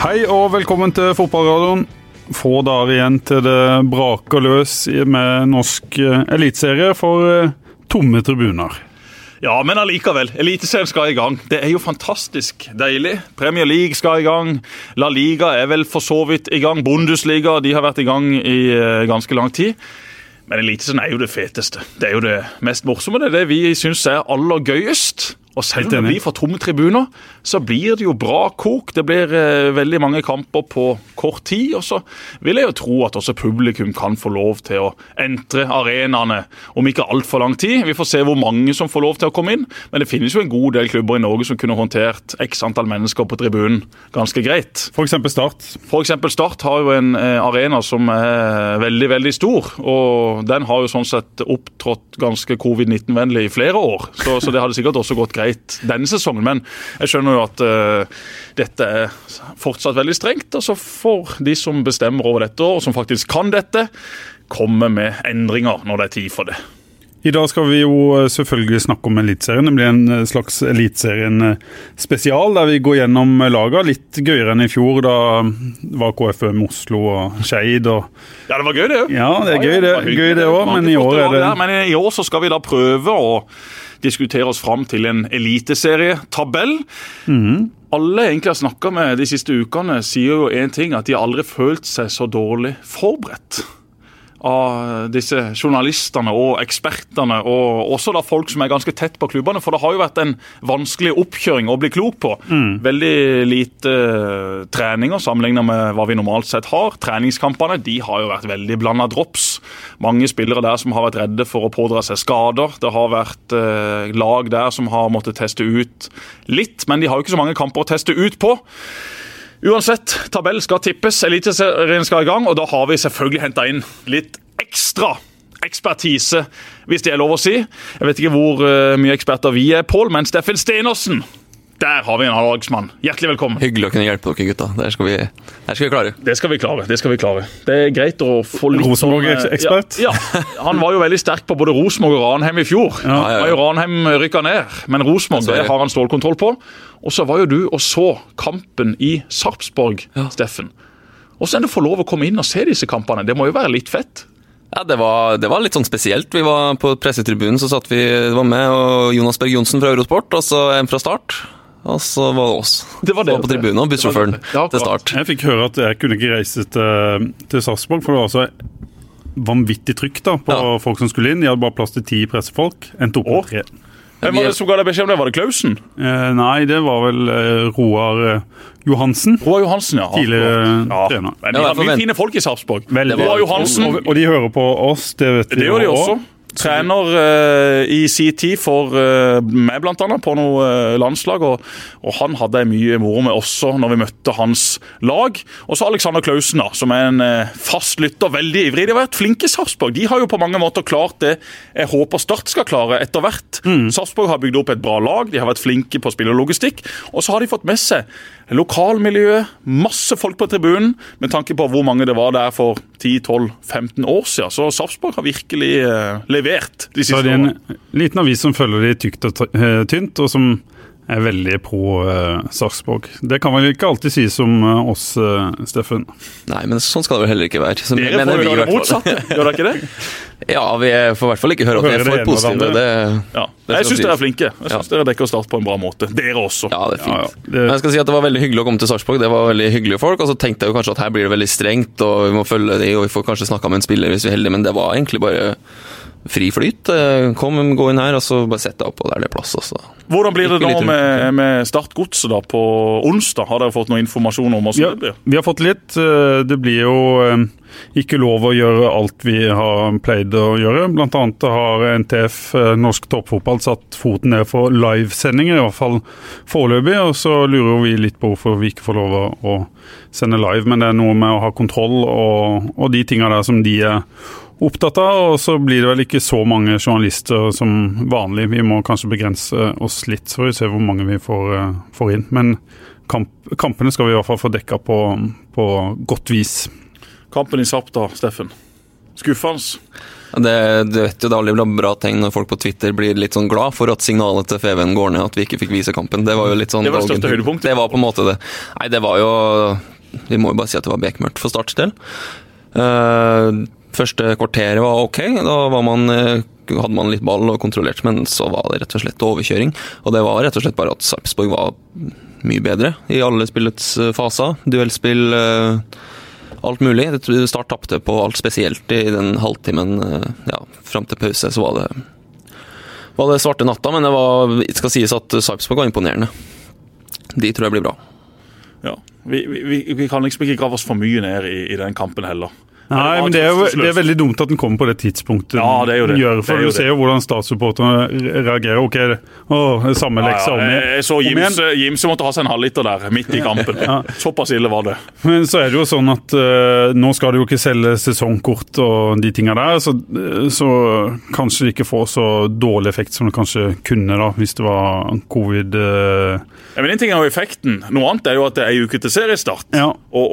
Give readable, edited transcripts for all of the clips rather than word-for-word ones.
Hei og velkommen til Fotballradioen. Få dager igjen til det braker løs med norsk elitserie for tomme tribuner. Ja, men allikevel, eliteserien skal i gang. Det jo fantastisk deilig. Premier League skal i gang. La Liga vel for så vidt i gang. Bundesliga, de har vært i gang i ganske lang tid. Men eliteserien jo det feteste. Det jo det mest morsomme. Det det vi synes aller gøyest. Og selv om det blir for tomme tribuner, så blir det jo bra kok. Det blir veldig mange kamper på kort tid, og så vil jeg jo tro at også publikum kan få lov til å entre arenaene om ikke alt for lang tid. Vi får se hvor mange som får lov til å komme inn, men det finnes jo en god del klubber i Norge som kunne håndtert x antall mennesker på tribunen ganske greit. For eksempel Start. For eksempel Start har jo en arena som veldig, veldig stor, og den har jo sånn sett opptrådt ganske covid-19-vennlig i flere år, så det hadde sikkert også gått greit denne sesongen, men jeg skjønner jo at dette fortsatt veldig strengt, og så får de som bestemmer over dette, og som faktisk kan dette, komme med endringer når det tid for det. I dag skal vi jo selvfølgelig snakke om elitserien. Det blir en slags elitserien spesial, der vi går gjennom laget. Litt gøyere enn i fjor, da var KFUM Oslo og Skeid. Og... Ja, det var gøy det jo. Ja, det gøy det også, men i år det... Men i år så skal vi da prøve å diskutere oss fram til en eliteserietabell. Alle egentlig har snakket med de siste ukene, sier jo en ting, at de aldri følt seg så dårlig forberedt av disse journalistene og ekspertene, og også da folk som ganske tett på klubbene, for det har jo vært en vanskelig oppkjøring å bli klok på. Veldig lite treninger sammenlignet med hva vi normalt sett har. Treningskampene, de har jo vært veldig blandet drops. Mange spillere der som har vært redde for å pådra seg skader. Det har vært lag der som har måttet teste ut litt, men de har jo ikke så mange kamper å teste ut på. Uansett, tabell skal tippes, eliteserien skal i gang, og da har vi selvfølgelig hentet inn litt ekstra ekspertise, hvis det lov å si. Jeg vet ikke hvor mye eksperter vi Pål, men Steffen Stenersen, der har vi en halvdagsmann. Hjertelig velkommen. Hyggelig å kunne hjelpe dere, gutta. Det skal vi klare. Det skal vi klare. Det greit å få litt... Rosenborg-ekspert? Ja, han var jo veldig sterk på både Rosenborg og Ranheim i fjor. Ja. Var jo Ranheim rykket ned, men Rosenborg, det har han stålkontroll på. Og så var jo du og så kampen i Sarpsborg, Steffen. Og så det få lov å komme inn og se disse kampene. Det må jo være litt fett. Ja, det var litt sånn spesielt. Vi var på pressetribunen, så satt det var med og Jonas Berg Johnsen fra Eurosport, og så en fra Start. Og så var det oss. Det var på tribunen og bussjåføren til Start. Jeg fikk høre at jeg kunne ikke reise til Sarpsborg, for det var så vanvittig trykk da, på folk som skulle inn. De hadde bare plass til 10 pressefolk. Endte opp på 3. Hvem var det som ga deg beskjed om det? Var det Klausen? Nei, det var vel Roar Johansen. Roar Johansen, ja. Tidligere trener. Men de hadde mye fine folk i Sarpsborg. Roar Johansen. Og de hører på oss, det vet vi. Det gjør de også. Trener i sin tid for meg blant annet på noe landslag, og han hadde mye moro med også når vi møtte hans lag. Og så Alexander Klausen da, som en fast lytter, veldig ivrig. De har vært flinke i Sarpsborg. De har jo på mange måter klart det jeg håper Start skal klare etter hvert. Sarpsborg har bygd opp et bra lag, de har vært flinke på spillerlogistikk, og så har de fått med seg lokalmiljøet, masse folk på tribunen, med tanke på hvor mange det var der for 10, 12, 15 år siden. Så Sarpsborg har virkelig levert de siste årene. Så det en liten avis som følger de tykt og tynt, og som veldig på Sarpsborg. Det kan vel ikke alltid sies om oss, Steffen? Nei, men sånn skal det vel heller ikke være. Så dere får jo det motsatte, gjør dere ikke det? Ja, vi får i hvert fall ikke høre at vi for positive. Jeg synes dere flinke. Jeg synes dere dekker Start på en bra måte. Dere også. Ja, det fint. Men jeg skal si at det var veldig hyggelig å komme til Sarpsborg. Det var veldig hyggelige folk, og så tenkte jeg jo kanskje at her blir det veldig strengt, og vi må følge det, og vi får kanskje snakke med en spiller hvis vi er heldige, men det var egentlig bare fri flyt. Gå inn her, og så bare sette deg opp, og der det plass også. Hvordan blir det nå med Startgodset da på onsdag? Har dere fått noe informasjon om hvordan det blir? Vi har fått litt. Det blir jo ikke lov å gjøre alt vi har pleid å gjøre. Blant annet har NTF, Norsk Toppfotball, satt foten ned for livesendinger, i hvert fall foreløpig, og så lurer vi litt på hvorfor vi ikke får lov å sende live, men det noe med å ha kontroll og de tingene der som de opptatt av, og så blir det vel ikke så mange journalister som vanlig. Vi må kanskje begrense oss litt, så vi ser hvor mange vi får inn. Men kampene skal vi i hvert fall få dekket på godt vis. Kampen i Sarp da, Steffen. Skuffende. Det vet jo, det er aldri bra tegn når folk på Twitter blir litt sånn glad for at signalet til FVN går ned, at vi ikke fikk vise kampen. Det var jo litt sånn... Det var det største høydepunktet. Det var på en måte det. Nei, det var jo... Vi må jo bare si at det var bekmørkt for Starts del. Første kvarteret var ok, da hadde man litt ball og kontrollert, men så var det rett og slett overkjøring. Og det var rett og slett bare at Sarpsborg var mye bedre i alle spillets faser. Duellspill... alt mulig. Start tappte på alt, spesielt i den halvtimen frem til pause, så var det svarte natta, men det skal sies at Sarpsborg var imponerende. De tror jeg blir bra. Ja, vi kan liksom ikke grave oss for mye ned i den kampen heller. Nei, men det er veldig dumt at den kommer på det tidspunktet. Ja, det er jo det. For du ser jo hvordan statssupporterne reagerer. Ok, samme leksa om igjen. Jeg så Jimse måtte ha seg en halvliter der, midt i kampen. Såpass ille var det. Men så er det jo sånn at nå skal du jo ikke selge sesongkort og de tingene der, så kanskje det ikke får så dårlig effekt som det kanskje kunne da, hvis det var covid. Men en ting er jo effekten. Noe annet er jo at det er en uke til seriestart. Ja.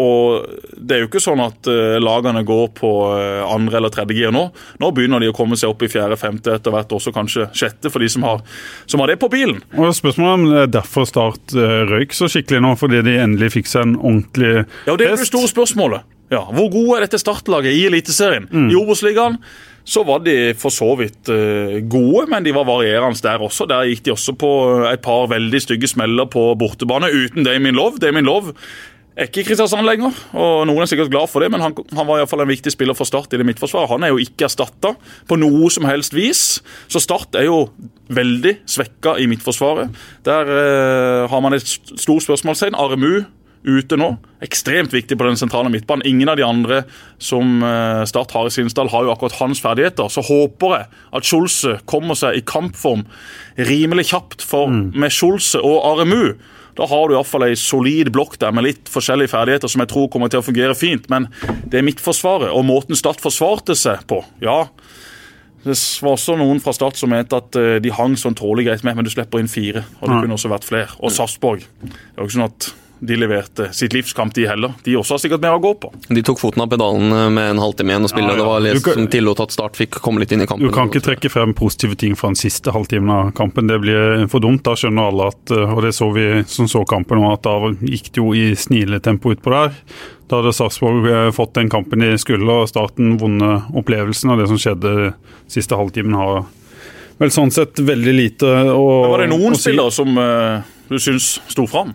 Og det er jo ikke sånn at lagene går på andre eller tredje gir nå. Nå begynner de å komme seg opp i fjerde, femte, etter hvert også kanskje sjette for de som har det på bilen. Og spørsmålet om det er derfor Start røyk så skikkelig nå, fordi de endelig fikk seg en ordentlig test. Ja, det er det store spørsmålet. Ja, hvor gode er dette startlaget i Eliteserien? I Obos-ligaen så var de for så vidt gode, men de var varierende der også. Der gikk de også på et par veldig stygge smeller på bortebane uten Damien Love. Damien Love er ikke i Kristiansand lenger, og noen er sikkert glad for det, men han var i hvert fall en viktig spiller for Start i det midtforsvaret. Han er jo ikke erstattet på noe som helst vis, så Start er jo veldig svekket i midtforsvaret. Der har man et stort spørsmålstegn. Aremu ute nå, ekstremt viktig på den sentrale midtbanen. Ingen av de andre som Start har i sin stall har jo akkurat hans ferdigheter, så håper jeg at Scholze kommer seg i kampform rimelig kjapt, for med Scholze og Aremu da har du i hvert fall en solid blokk der med litt forskjellige ferdigheter som jeg tror kommer til å fungere fint, men det er midtforsvaret og måten Start forsvarte seg på. Ja, det var også noen fra Start som mente at de hang sånn tålig greit med, men du slipper inn 4, og det kunne også vært flere. Og Sarpsborg, det var jo ikke sånn at de leverte sitt livskamp de heller. De også har sikkert mer å gå på. De tok foten av pedalen med en halvtime igjen og spille. Det var litt som tillot at Start fikk komme litt inn i kampen. Du kan ikke trekke frem positive ting fra den siste halvtimen av kampen. Det blir for dumt. Da skjønner alle at, og det så vi som så kampen nå, at da gikk det jo i sniletempo ut på der. Da hadde Sarpsborg fått den kampen de skulle, og Starten vunnet opplevelsen av det som skjedde siste halvtimen har vel sånn sett veldig lite å si. Var det noen spillere som du synes sto fram?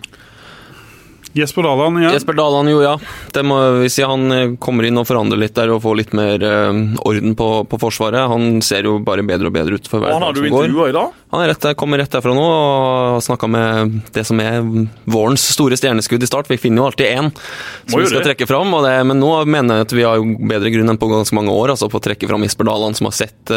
Jesper Daland, ja. Jesper Daland, jo, ja. Hvis han kommer inn og forandrer litt der og får litt mer orden på forsvaret, han ser jo bare bedre og bedre ut for hver dag som går. Han har du intervjuet i dag? Han kommer rett derfra nå og har snakket med det som er vårens store stjerneskudd i Start. Vi finner jo alltid en som vi skal trekke fram, men nå mener jeg at vi har jo bedre grunn enn på ganske mange år, altså på å trekke fram Jesper Daland, som har sett...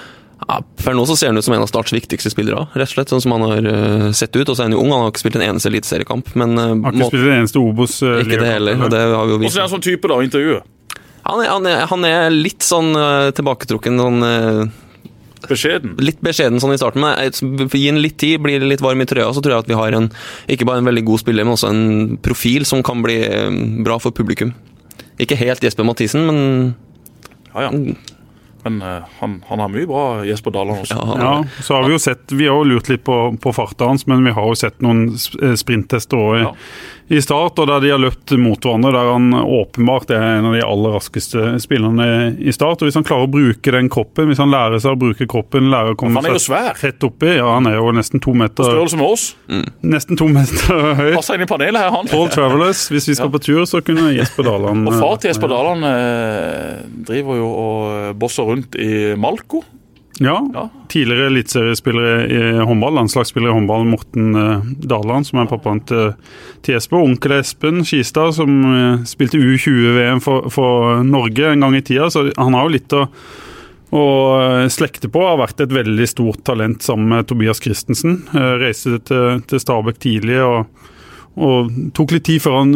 for nå så ser han ut som en av Starts viktigste spillere, rett og slett, sånn som han har sett ut, og så er han jo ung, han har ikke spilt en eneste eliteseriekamp, men... Han har ikke spilt en eneste Obos... Ikke det heller, og det har vi jo vist. Hvordan er han sånn type da, intervjuet? Han er litt sånn tilbaketrukken, sånn... Beskjeden? Litt beskjeden sånn i starten, men gi en litt tid, blir det litt varm i trøya, så tror jeg at vi har ikke bare en veldig god spiller, men også en profil som kan bli bra for publikum. Ikke helt Jesper Mathisen, men... Ja. Men han har mye bra, Jesper Daland også. Ja, så har vi jo sett, vi har jo lurt litt på farta hans, men vi har jo sett noen sprinttester også i Start, og der de har løpt mot hverandre, der han åpenbart er en av de aller raskeste spillerne i Start, og hvis han klarer å bruke den kroppen, hvis han lærer seg å bruke kroppen, lærer å komme seg rett oppi, ja, han er jo nesten 2 meter... På størrelse med oss. Nesten 2 meter høy. Passer inn i panelet her, han. All travelers, hvis vi skal på tur, så kunne Jesper Daland... Og far til Jesper Daland driver jo og bosser rundt i Malko. Ja, tidligere eliteseriespillere i håndball, landslagsspiller i håndball, Morten Daland, som er pappaen til Jesper, onkel Espen Skistad, som spilte U20-VM for Norge en gang i tida, så han har jo litt å slekte på, har vært et veldig stort talent sammen med Tobias Christensen, reiste til Stabæk tidlig og tok litt tid før han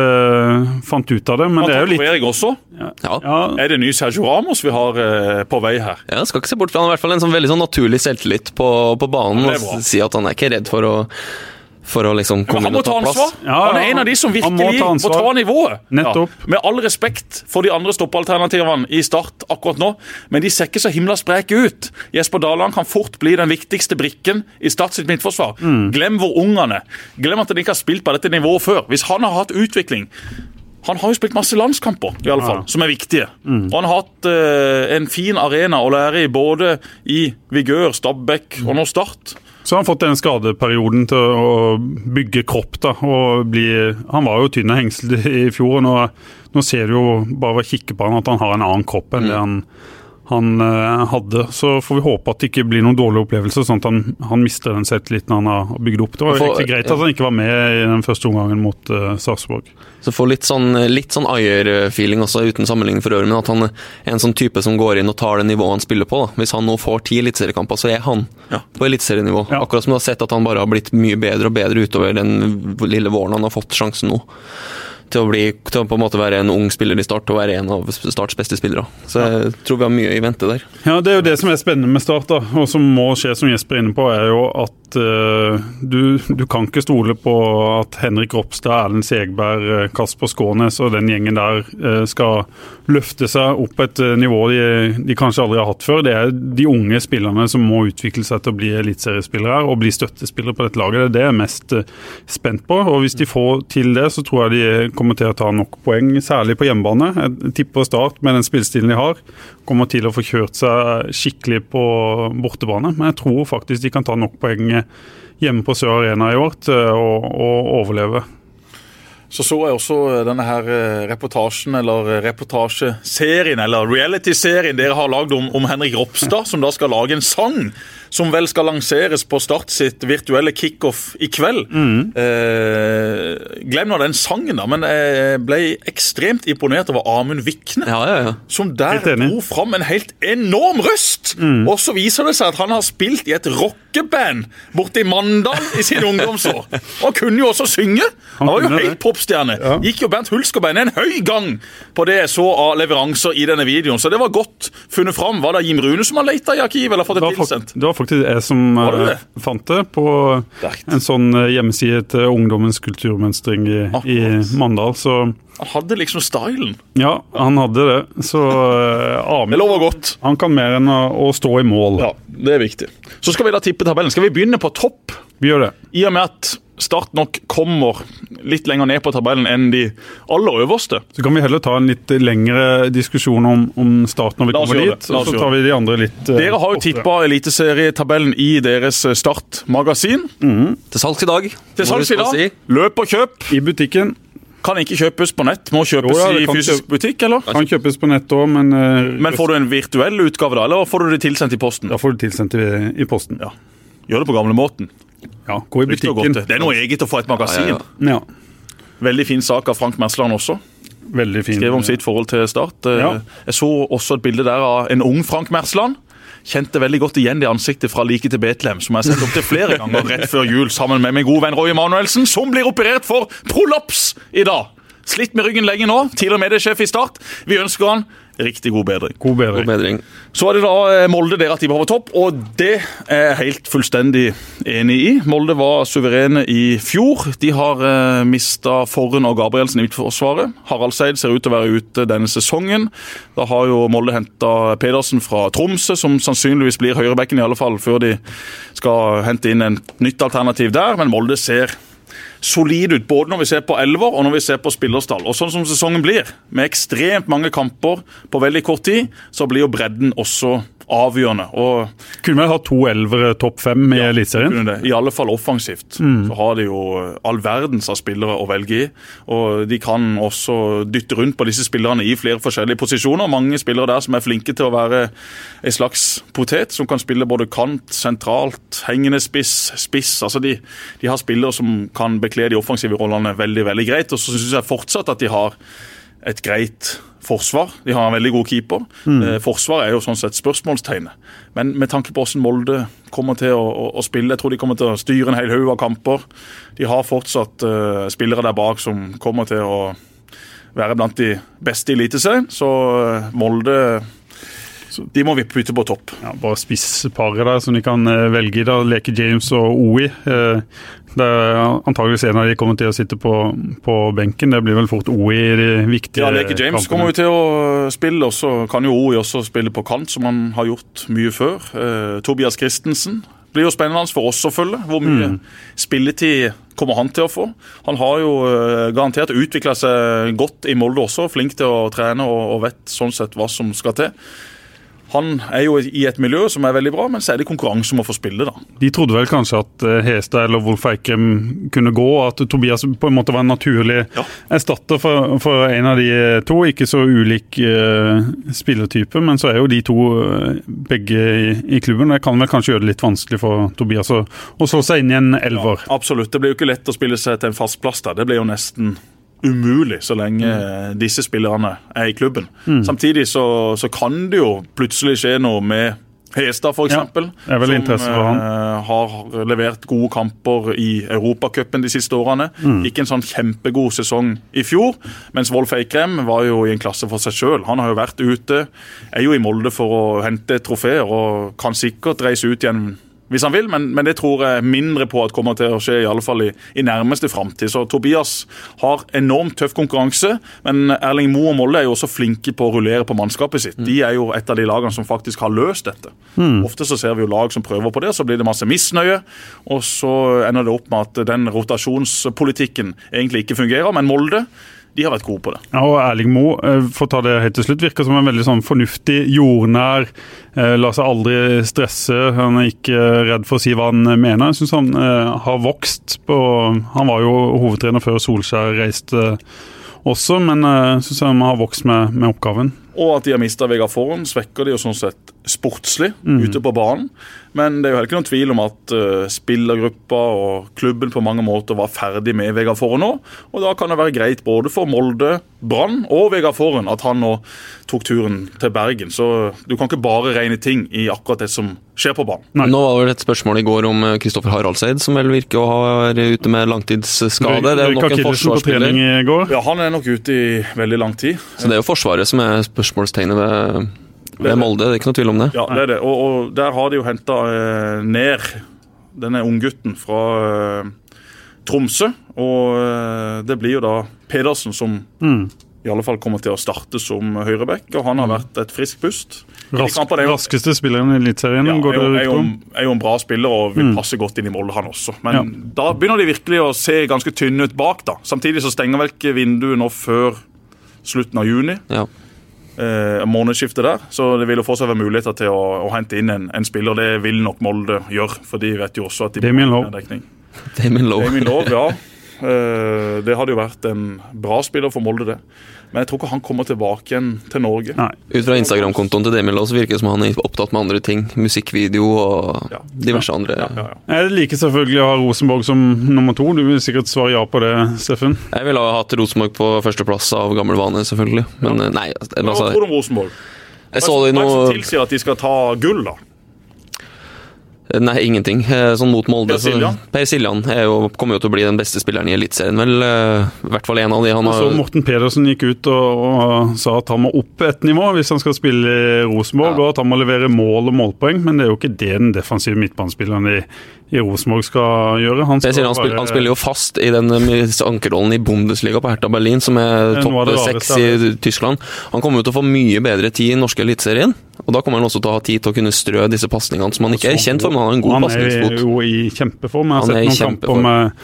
fant ut av det, men det er jo litt... Han også? Ja. Er det ny Sergio Ramos vi har på vei her? Ja, jeg skal ikke se bort fra han, i hvert fall en sånn veldig sånn naturlig selvtillit på banen, og si at han er ikke redd for å for å liksom komme han må ta ansvar. Han er en av de som virkelig må ta nivået. Nettopp. Ja. Med all respekt for de andre stoppalternativene i Start akkurat nå, men de ser ikke så himla spreke ut. Jesper Daland kan fort bli den viktigste brikken i Start sitt midtforsvar. Glem hvor ung han er. Glem at han ikke har spilt på dette nivået før. Hvis han har hatt utvikling. Han har jo spilt masse landskamper, i alle fall, som er viktige. Og han har hatt en fin arena å lære i, både i Vigør, Stabæk og nå Start. Så har han fått den skadeperioden til å bygge kropp da, og han var jo tynn og hengsel i fjor, og nå ser du jo bare ved å kikke på han at han har en annen kropp enn det han hadde. Så får vi håpe at det ikke blir noen dårlige opplevelser, sånn at han mister den selvtilliten han har bygd opp. Det var egentlig greit at han ikke var med i den første omgangen mot Sarpsborg. Så får litt sånn Ajer-feeling også, uten sammenligning for øvrig, men at han er en sånn type som går inn og tar det nivået han spiller på. Da. Hvis han nå får 10 eliteseriekamper, så er han på eliteserienivå. Ja. Akkurat som du har sett at han bare har blitt mye bedre og bedre utover den lille våren han har fått sjansen nå. Til å på en måte være en ung spiller i Start og være en av Starts beste spillere. Så jeg tror vi har mye i vente der. Ja, det er jo det som er spennende med Start da, og som må skje, som Jesper er inne på, er jo at du kan ikke stole på at Henrik Ropstad, Erlend Segberg, Kasper Skånes og den gjengen der skal løfte seg opp et nivå de kanskje aldri har hatt før. Det er de unge spillerne som må utvikle seg til å bli eliteseriespillere og bli støttespillere på dette laget. Det er jeg mest spent på, og hvis de får til det, så tror jeg de kommer til å ta nok poeng, særlig på hjemmebane. Jeg tipper Start med den spillestilen de har, kommer til å få kjørt seg skikkelig på bortebane, men jeg tror faktisk de kan ta nok poeng hjemme på Sør Arena i år til å overleve. Så jeg også denne her reportasjen, eller reportasjeserien, eller reality-serien dere har laget om Henrik Ropstad, som da skal lage en sang, som vel skal lanseres på Start sitt virtuelle kick-off i kveld. Glem nå den sangen da, men jeg ble ekstremt imponert over Amund Vikne, som der dro fram en helt enorm røst. Og så viser det seg at han har spilt i et rockeband borte i Mandal i sin ungdomsår. Og kunne jo også synge. Han var jo helt popstjerne. Gikk jo Bernt Hulskerbein en høy gang på det jeg så av leveranser i denne videoen. Så det var godt funnet fram. Var det Jim Rune som har letet i arkivet, eller fått det tilsendt? Det var faktisk jeg som fant det på en sånn hjemmeside til ungdommens kulturmønstring i Mandal, så han hadde liksom stylen. Ja, han hadde det. Så det lover godt. Han kan mer enn å stå i mål. Ja, det er viktig. Så skal vi da tippe tabellen. Skal vi begynne på topp? Vi gjør det. I og med at Start nok kommer litt lenger ned på tabellen enn de aller øverste. Så kan vi heller ta en litt lengre diskusjon om Start når vi kommer dit, og så tar vi de andre litt Dere har jo tippet eliteserietabellen i deres Start-magasin. Til salgs i dag. Til salgs i dag. Løp og kjøp. I butikken. Kan ikke kjøpes på nett, må kjøpes i fysisk butikk, eller? Kan kjøpes på nett også, men... Men får du en virtuell utgave da, eller får du det tilsendt i posten? Da får du tilsendt i posten. Ja. Gjør det på gamle måten. Ja, gå i butikken. Det er noe eget å få et magasin. Ja. Veldig fin sak av Frank Mersland også. Veldig fin. Skrev om sitt forhold til Start. Jeg så også et bilde der av en ung Frank Mersland. Kjente veldig godt igjen det ansiktet fra Like til Betlehem, som jeg har sett opp til flere ganger rett før jul, sammen med min gode venn Roy Emanuelsen, som blir operert for prolaps i dag. Slitt med ryggen lenge nå, tidligere mediesjef i Start. Vi ønsker han riktig god bedring. God bedring. Så er det da Molde dere at de var på topp, og det er jeg helt fullstendig enig i. Molde var suverene i fjor. De har mistet Forren og Gabrielsen i midtforsvaret. Harald Seid ser ut til å være ute denne sesongen. Da har jo Molde hentet Pedersen fra Tromsø, som sannsynligvis blir høyrebekken i alle fall, før de skal hente inn en nytt alternativ der. Men Molde ser solid ut, både når vi ser på elver og når vi ser på spillerstall. Og sånn som sesongen blir, med ekstremt mange kamper på veldig kort tid, så blir jo bredden også avgjørende. Og kunne vi ha 2 elvere topp 5 i elitserien? I alle fall offensivt. Så har de jo all verdens av spillere å velge i, og de kan også dytte rundt på disse spillerne i flere forskjellige posisjoner. Mange spillere der som er flinke til å være en slags potet, som kan spille både kant, sentralt, hengende spiss. Altså de har spillere som kan bekle de offensive rollene veldig, veldig greit, og så synes jeg fortsatt at de har et greit forsvar. De har en veldig god keeper. Forsvar er jo sånn sett spørsmålstegnet. Men med tanke på hvordan Molde kommer til å spille, jeg tror de kommer til å styre en hel haug av kamper. De har fortsatt spillere der bak som kommer til å være blant de beste i eliteserien. Så Molde De må vi putte på topp. Ja, bare spissparet der, som de kan velge i da, leke James og OI. Det antageligvis en av de kommer til å sitte på benken. Det blir vel fort OI i de viktige kampene. Ja, leke James kommer jo til å spille, og så kan jo OI også spille på kant, som han har gjort mye før. Tobias Christensen blir jo spennende for oss å følge. Hvor mye spilletid kommer han til å få? Han har jo garantert utviklet seg godt i Molde også, flink til å trene og vet sånn sett hva som skal til. Han jo i et miljø som veldig bra, men så det konkurranse om å få spille da. De trodde vel kanskje at Hestad eller Wolf Eikrem kunne gå, at Tobias på en måte var en naturlig erstatter for en av de to, ikke så ulik spillertype, men så jo de to begge i klubben. Det kan vel kanskje gjøre det litt vanskelig for Tobias å slå seg inn i en elver. Ja, absolutt, det blir jo ikke lett å spille seg til en fast plass der. Det blir jo nesten umulig så lenge disse spillerne i klubben. Samtidig så kan det jo plutselig skje noe med Hestad for eksempel, som har levert gode kamper i Europacupen de siste årene. Ikke en sånn kjempegod sesong i fjor, mens Wolf Eikrem var jo i en klasse for seg selv. Han har jo vært ute, jo i Molde for å hente trofeer og kan sikkert reise ut igjen hvis han vil, men det tror jeg mindre på at kommer til å skje, i alle fall i nærmeste fremtid. Så Tobias har enormt tøff konkurranse, men Erling Moe og Molde jo også flinke på å rullere på mannskapet sitt. De jo et av de lagene som faktisk har løst dette. Ofte så ser vi jo lag som prøver på det, så blir det masse misnøye, og så ender det opp med at den rotasjonspolitikken egentlig ikke fungerer, men Molde, de har vært gode på det. Ja, og Erling Moe, for å ta det helt til slutt, virker som en veldig sånn fornuftig, jordnær, lar seg aldri stresse, han ikke redd for å si hva han mener. Jeg synes han har vokst han var jo hovedtrener før Solskjær reiste også, men jeg synes han har vokst med oppgaven. Og at de har mistet Vegard Forhen, svekker de jo sånn sett sportslig ute på banen. Men det jo heller ikke noen tvil om at spillergruppa og klubben på mange måter var ferdig med Vegard Forhen nå. Og da kan det være greit både for Molde, Brann og Vegard Forhen at han nå tok turen til Bergen. Så du kan ikke bare regne ting i akkurat det som skjer på banen. Nei. Nå var det et spørsmål i går om Kristoffer Haraldseid, som vel virker å ha ute med langtidsskade. Det nok en forsvarsspiller. Ja, han nok ute i veldig lang tid. Så det jo Forsvaret som spørsmålstegnet ved Molde, det ikke noe tvil om det. Ja, det det. Og der har de jo hentet ned denne unggutten fra Tromsø, og det blir jo da Pedersen som i alle fall kommer til å starte som høyrebekk, og han har vært et frisk pust. Raskeste spilleren i Eliteserien. Ja, jo en bra spiller og vil passe godt inn i Molde han også. Men da begynner de virkelig å se ganske tynne ut bak da. Samtidig så stenger vel ikke vinduet nå før slutten av juni. Ja. Månedsskiftet der, så det vil jo fortsatt være muligheter til å hente inn en spiller. Det vil nok Molde gjøre, for de vet jo også at de må ha dekning. Damien Lowe, ja. Det hadde jo vært en bra spiller for Molde det. Men jeg tror ikke han kommer tilbake igjen til Norge. Nei. Ut fra Instagram-kontoen til Damien Lowe så virker det som han er opptatt med andre ting. Musikkvideo og diverse andre. Jeg liker selvfølgelig å ha Rosenborg som nummer 2. Du vil sikkert svare ja på det, Steffen. Jeg ville ha hatt Rosenborg på førsteplass av gammel vane, selvfølgelig. Men nei. Hva tror du om Rosenborg? Jeg så det noe som tilsier at de skal ta gull da. Nei, ingenting. Sånn mot Molde. Per Siljan kommer jo til å bli den beste spilleren i Eliteserien. Vel, i hvert fall en av de. Så Morten Pedersen gikk ut og sa at han må opp et nivå hvis han skal spille i Rosenborg, og at han må levere mål og målpoeng, men det jo ikke det den defensive midtbanespilleren i Rosenborg skal gjøre. Han spiller jo fast i den ankerrollen i Bundesliga på Hertha Berlin, som topp 6 i Tyskland. Han kommer jo til å få mye bedre tid i norske Eliteserien, og da kommer han også til å ha tid til å kunne strø disse passningene som han ikke kjent for, men han har en god passningsfot. Han jo i kjempeform. Jeg har sett noen kamper med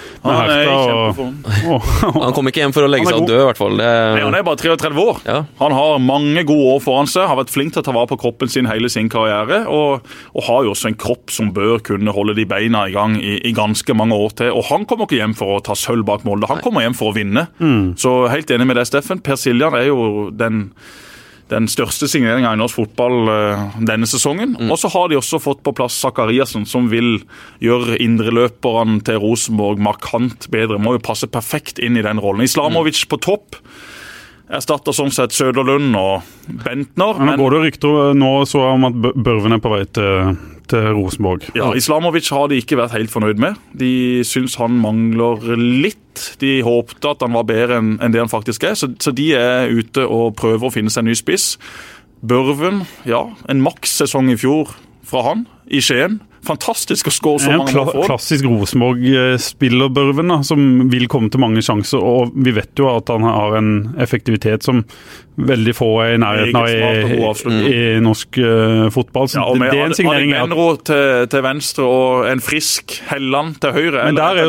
Hertha. Han kommer ikke hjem for å legge seg og dø, i hvert fall. Han bare 33 år. Ja. Han har mange gode år foran seg, har vært flink til å ta vare på kroppen sin hele sin karriere, og har jo også en kropp som bør kunne holde de beina i gang i ganske mange år til. Og han kommer ikke hjem for å ta sølv bak Molde. Han kommer hjem for å vinne. Så helt enig med deg, Steffen. Per Siljan jo den største signeringen i norsk fotball denne sesongen. Og så har de også fått på plass Zakariasen, som vil gjøre indreløperen til Rosenborg markant bedre. Må jo passe perfekt inn i den rollen. Islamovic på topp erstatter sånn sett Søderlund og Bentner. Men går det rykter nå så om at Børven på vei til Rosenborg? Ja, Islamovic har de ikke vært helt fornøyd med. De synes han mangler litt. De håpte at han var bedre enn det han faktisk så de ute og prøver å finne seg en ny spiss. Børven, ja, en maks-sesong i fjor fra han i Skien. Fantastisk å skåre så mange mål for. Klassisk Rosenborg-spiller Børven, da, som vil komme til mange sjanser, og vi vet jo at han har en effektivitet som veldig få er i nærheten av i norsk fotball. Så ja, det er en signering. Benro til venstre og en frisk Helland til høyre. Men der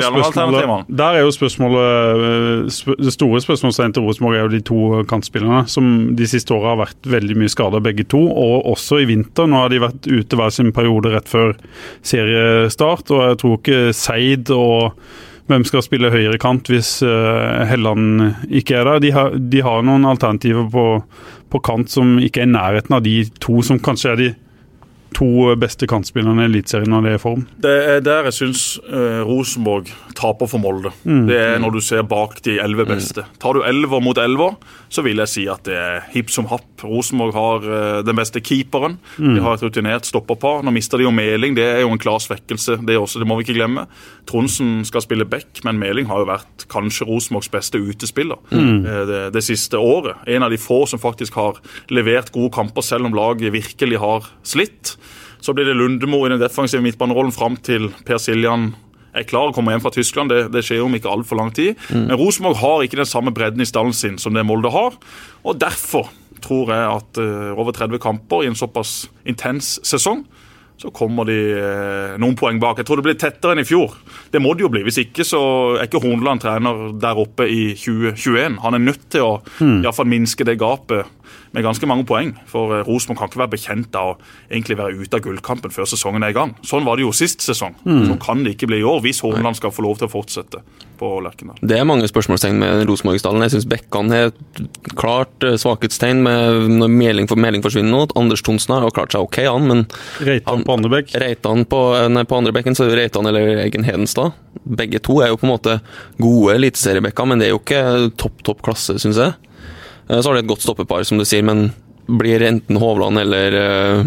er jo spørsmålet, det store spørsmålet til Rosenborg er jo de to kantspillerne, som de siste årene har vært veldig mye skadet begge to, og også i vinter. Nå har de vært ute hver sin periode rett før seriestart, og jeg tror ikke Seid og hvem skal spille høyre kant hvis Helland ikke er der. De har noen alternativer på kant som ikke er i nærheten av de to som kanskje er de to beste kantspillerne i elitserien når det er i form. Det er der jeg synes Rosenborg taper for Molde. Det er når du ser bak de 11 beste. Tar du 11 mot 11, så vil jeg si at det er hipp som happ. Rosenborg har den beste keeperen. De har et rutinert stopperpar. Nå mister de jo Meling, det er jo en klar svekkelse. Det må vi ikke glemme. Trondsen skal spille back, men Meling har jo vært kanskje Rosenborgs beste utespiller det siste året. En av de få som faktisk har levert gode kamper, selv om laget virkelig har slitt. Så blir det Lundemo i den defensive midtbanerollen fram til Per Siljan er klar å komme hjem fra Tyskland. Det skjer om ikke alt for lang tid. Men Rosenborg har ikke den samme bredden i stallen sin som det Molde har, og derfor tror jeg at over 30 kamper i en såpass intens sesong, så kommer de noen poeng bak. Jeg tror det blir tettere enn i fjor. Det må det jo bli. Hvis ikke så er ikke Horneland trener der oppe i 2021. Han er nødt til å i hvert fall minske det gapet med ganske mange poeng, for Rosenborg kan ikke være bekjent av å egentlig være ute av gullkampen før sesongen er i gang. Sånn var det jo sist sesong. Så kan det ikke bli i år, hvis Horneland skal få lov til å fortsette på Lerkendal. Det er mange spørsmålstegn med Rosenborg-stallen. Jeg synes Bekkan er klart svakhetstegn når Meling forsvinner nå. Anders Thonsen har klart seg ok, men Reitan på andre bekk. På andre bekken så er det Reitan eller Egen Hedenstad. Begge to er jo på en måte gode eliteseriebekker, men det er jo ikke topp klasse, synes jeg. Så har de et godt stoppepar, som du sier, men blir enten Hovland eller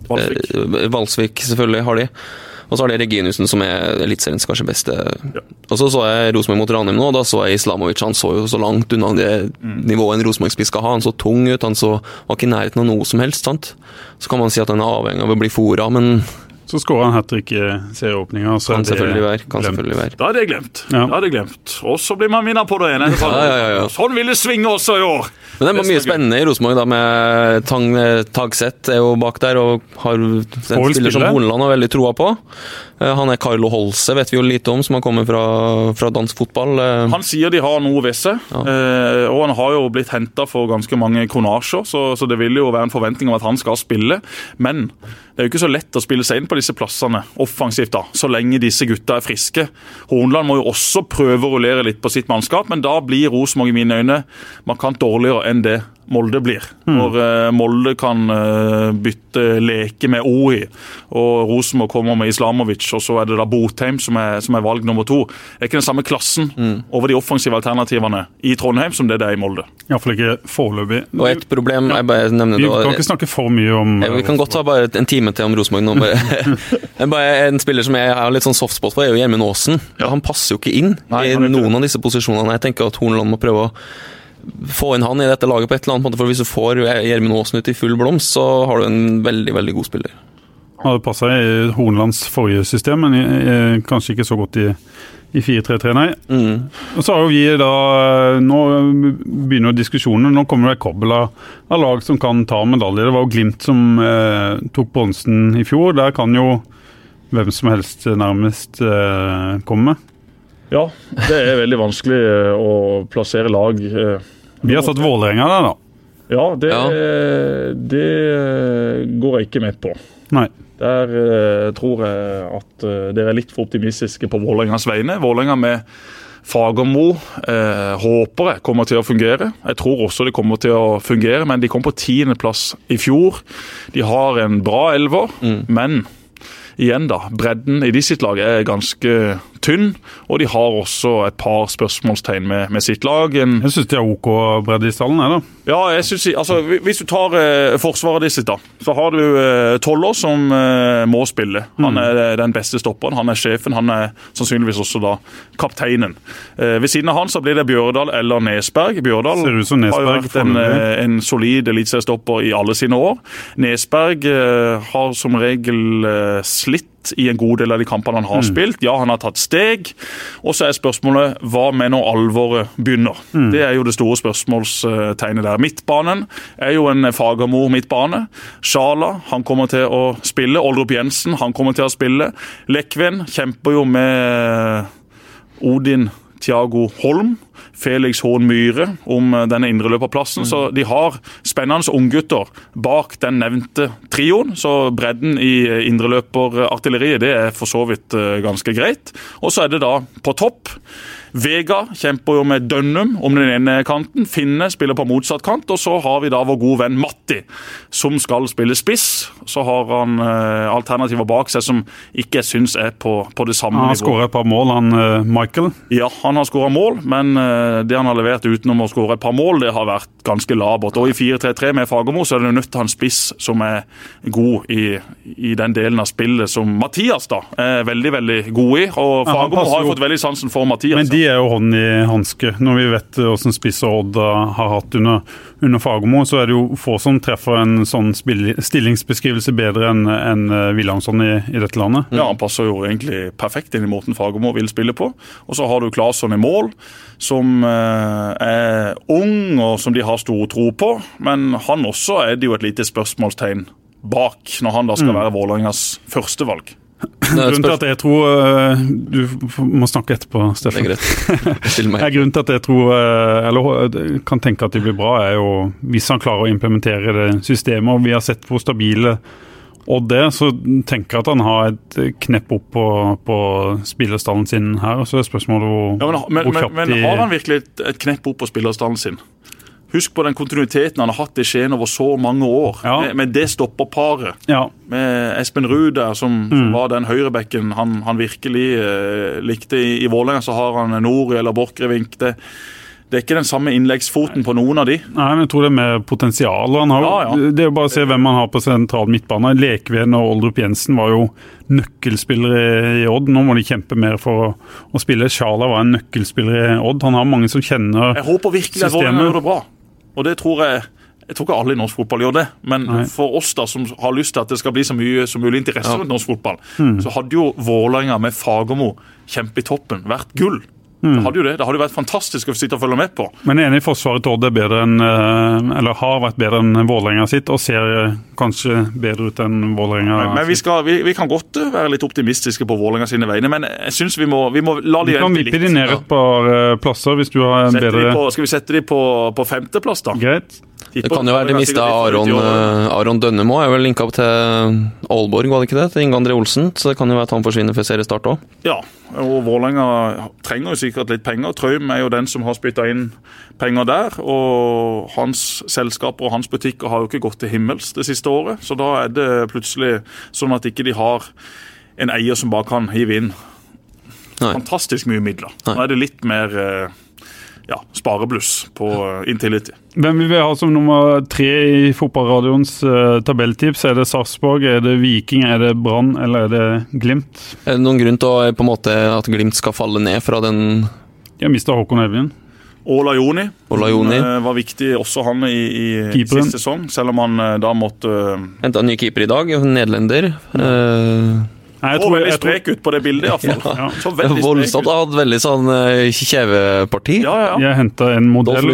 Valsvik, selvfølgelig har de. Og så har de Reginussen, som er elitseriens kanskje beste. Ja. Og så jeg Rosenborg mot Ranheim nå, og da så jeg Islamovic. Han så jo så langt unna det nivået en Rosenborg-spiss skal ha. Han så tung ut, han var ikke i nærheten av noe som helst, sant? Så kan man si at han er avhengig av å bli fora, men så skårer han hat-trick i serieåpninga. Kan selvfølgelig være. Da er det glemt. Og så blir man minnet på det igjen. Ja. Sånn vil det svinge også i år. Men det er mye spennende i Rosenborg, da, med Tagseth er jo bak der, og har en spiller som Horneland har veldig troa på. Han er Carlo Holse, vet vi jo lite om, som har kommet fra dansk fotball. Han sier de har noe ved seg, og han har jo blitt hentet for ganske mange kronasjer, så det vil jo være en forventning om at han skal spille. Men det er jo ikke så lett å spille seg inn på disse plassene offensivt da, så lenge disse gutta er friske. Horneland må jo også prøve å rullere litt på sitt mannskap, men da blir Rosenborg i mine øyne markant dårligere enn det Molde blir. Når Molde kan bytte leke med Ohi, og Rosenborg kommer med Islamovic, og så er det da Botheim som er valg nummer 2. Det er ikke den samme klassen over de offensive alternativene i Trondheim som det er i Molde. I hvert fall ikke foreløpig. Og et problem, jeg bare nevner det. Vi kan ikke snakke for mye om Vi kan godt ta bare en time til om Rosenborg nå. En spiller som jeg har litt sånn softspot for er jo Gjermund Aasen. Han passer jo ikke inn i noen av disse posisjonene. Jeg tenker at Horneland må prøve å få inn han i dette laget på et eller annet måte, for hvis du får Gjermund Aasen ut i full blomst, så har du en veldig, veldig god spiller. Han hadde passet i Hornelands forrige system, men kanskje ikke så godt i 4-3-3, nei. Og så har jo vi da, nå begynner diskusjonen, nå kommer det et kobbel av lag som kan ta medaljer. Det var jo Glimt som tok bronsen i fjor, der kan jo hvem som helst nærmest komme. Ja, det er veldig vanskelig å plassere lag. Vi har satt Vålerenga der da. Ja, det går jeg ikke med på. Nei. Der tror jeg at dere er litt for optimistiske på Vålerengas vegne. Vålerenga med Fagermo håper jeg kommer til å fungere. Jeg tror også det kommer til å fungere, men de kom på 10. plass i fjor. De har en bra elver, men igjen da, bredden i de sitt lag er ganske tynn, og de har også et par spørsmålstegn med sitt lag. Jeg synes de har OK bredde i stallen, da. Ja, jeg synes, altså, hvis du tar forsvaret ditt da, så har du Toller som må spille. Han den beste stopperen, han sjefen, han sannsynligvis også da kapteinen. Ved siden av han så blir det Bjørdal eller Nesberg. Bjørdal ser ut som Nesberg, har jo vært en solid eliteseriestopper i alle sine år. Nesberg har som regel slitt i en god del av de kampene han har spilt. Ja, han har tatt steg, og så spørsmålet hva med når alvoret begynner? Det jo det store spørsmålstegnet der. Midtbanen jo en Fagermo midtbane. Sjala, han kommer til å spille. Oldrup Jensen, han kommer til å spille. Lekven kjemper jo med Odin Thiago Holm, Felix Horn Myhre om denne indreløperplassen, så de har spennende unggutter bak den nevnte trioen, så bredden i indreløperartilleriet, det for så vidt ganske greit. Og så det da på topp. Vega kjemper jo med Dønnum om den ene kanten, Finne spiller på motsatt kant, og så har vi da vår gode venn Matti, som skal spille spiss. Så har han alternativer bak seg som ikke jeg synes på det samme nivå. Han har skåret et par mål, Michael. Ja, han har skåret mål, men det han har levert utenom å skåre et par mål, det har vært ganske labert. Og i 4-3-3 med Fagermo så det nødt til å ha en spiss som god i den delen av spillet som Mathias da veldig, veldig god i. Og Fagermo har jo fått veldig sansen for Mathias. Men de jo hånd i hanske. Når vi vet hvordan spisser Odd har hatt under Fagermo, så det jo få som treffer en sånn stillingsbeskrivelse bedre enn Wilhelmsson i dette landet. Ja, han passer jo egentlig perfekt inn i måten Fagermo vil spille på. Og så har du Claesson i mål, som ung og som de har stor tro på, men han også det jo et lite spørsmålstegn bak når han da skal være Vålerengas første valg. Grunnen til at jeg tror du må snakke etterpå, Steffen. Det greit. Still meg. Grunnen til at jeg tror eller kan tenke at de blir bra jo hvis han klarer å implementere det systemet, og vi har sett hvor stabile Odd så tenker jeg at han har et knepp opp på spillerstallen sin her, og så spørsmålet hvor kjapt men har han virkelig et knepp opp på spillerstallen sin? Husk på den kontinuiteten han har hatt i Skien over så mange år, med det stopperparet, med Espen Ruud der, som var den høyrebekken han virkelig likte i Vålerenga. Så har han Nori eller Borchgrevink. Det ikke den samme innleggsfoten på noen av de. Nei, men jeg tror det mer potensial. Han har, det jo bare å se hvem han har på sentral midtbane. Lekven og Oldrup Jensen var jo nøkkelspillere i Odd. Nå må de kjempe mer for å spille. Sjala var en nøkkelspiller i Odd. Han har mange som kjenner systemet. Jeg håper virkelig at Vålerenga gjør det bra. Og det tror jeg tror ikke alle i norsk fotball gjør det, men for oss da som har lyst til at det skal bli så mye som mulig interesse rundt norsk fotball, så hadde jo Vålerenga med Fagermo kjempe i toppen vært gull. Det hadde jo det. Det hadde vært fantastisk å sitte og følge med på. Men enig i forsvaret til Odd bedre enn, eller har vært bedre enn Vålerenga sitt, og ser kanskje bedre ut enn Vålerenga. Men vi kan godt være litt optimistiske på Vålerenga sine vegne, men jeg synes vi må la de vente litt. Vi kan vippe de ned et par plasser hvis du har en bedre... Skal vi sette de på femteplass da? Greit. Det kan jo være de mistet Aron Dønnemo, vel linket opp til Aalborg, var det ikke det? Til Inge André Olsen, så det kan jo være at han forsvinner for seriestart også. Ja, og Vålerenga trenger jo sikkert litt penger. Trøim jo den som har spyttet inn penger der, og hans selskaper og hans butikker har jo ikke gått til himmels det siste året, så da det plutselig sånn at ikke de har en eier som bare kan hive inn fantastisk mye midler. Nå det litt mer... sparebluss på Intility. Hvem vil vi ha som nummer 3 i fotballradions tabelltips? Det Sarpsborg, det Viking, det Brann eller det Glimt? Det noen grunn til på en måte at Glimt skal falle ned fra den... Jeg mistet Håkon Evjen. Ola Joni var viktig også han i siste sesong, selv om han da måtte... Hentet en ny keeper i dag, nederlender. Veldig sprek ut på det bildet i hvert fall. Så veldig voldsomt, han hadde veldig sånn kjeveparti. Jeg hentet en modell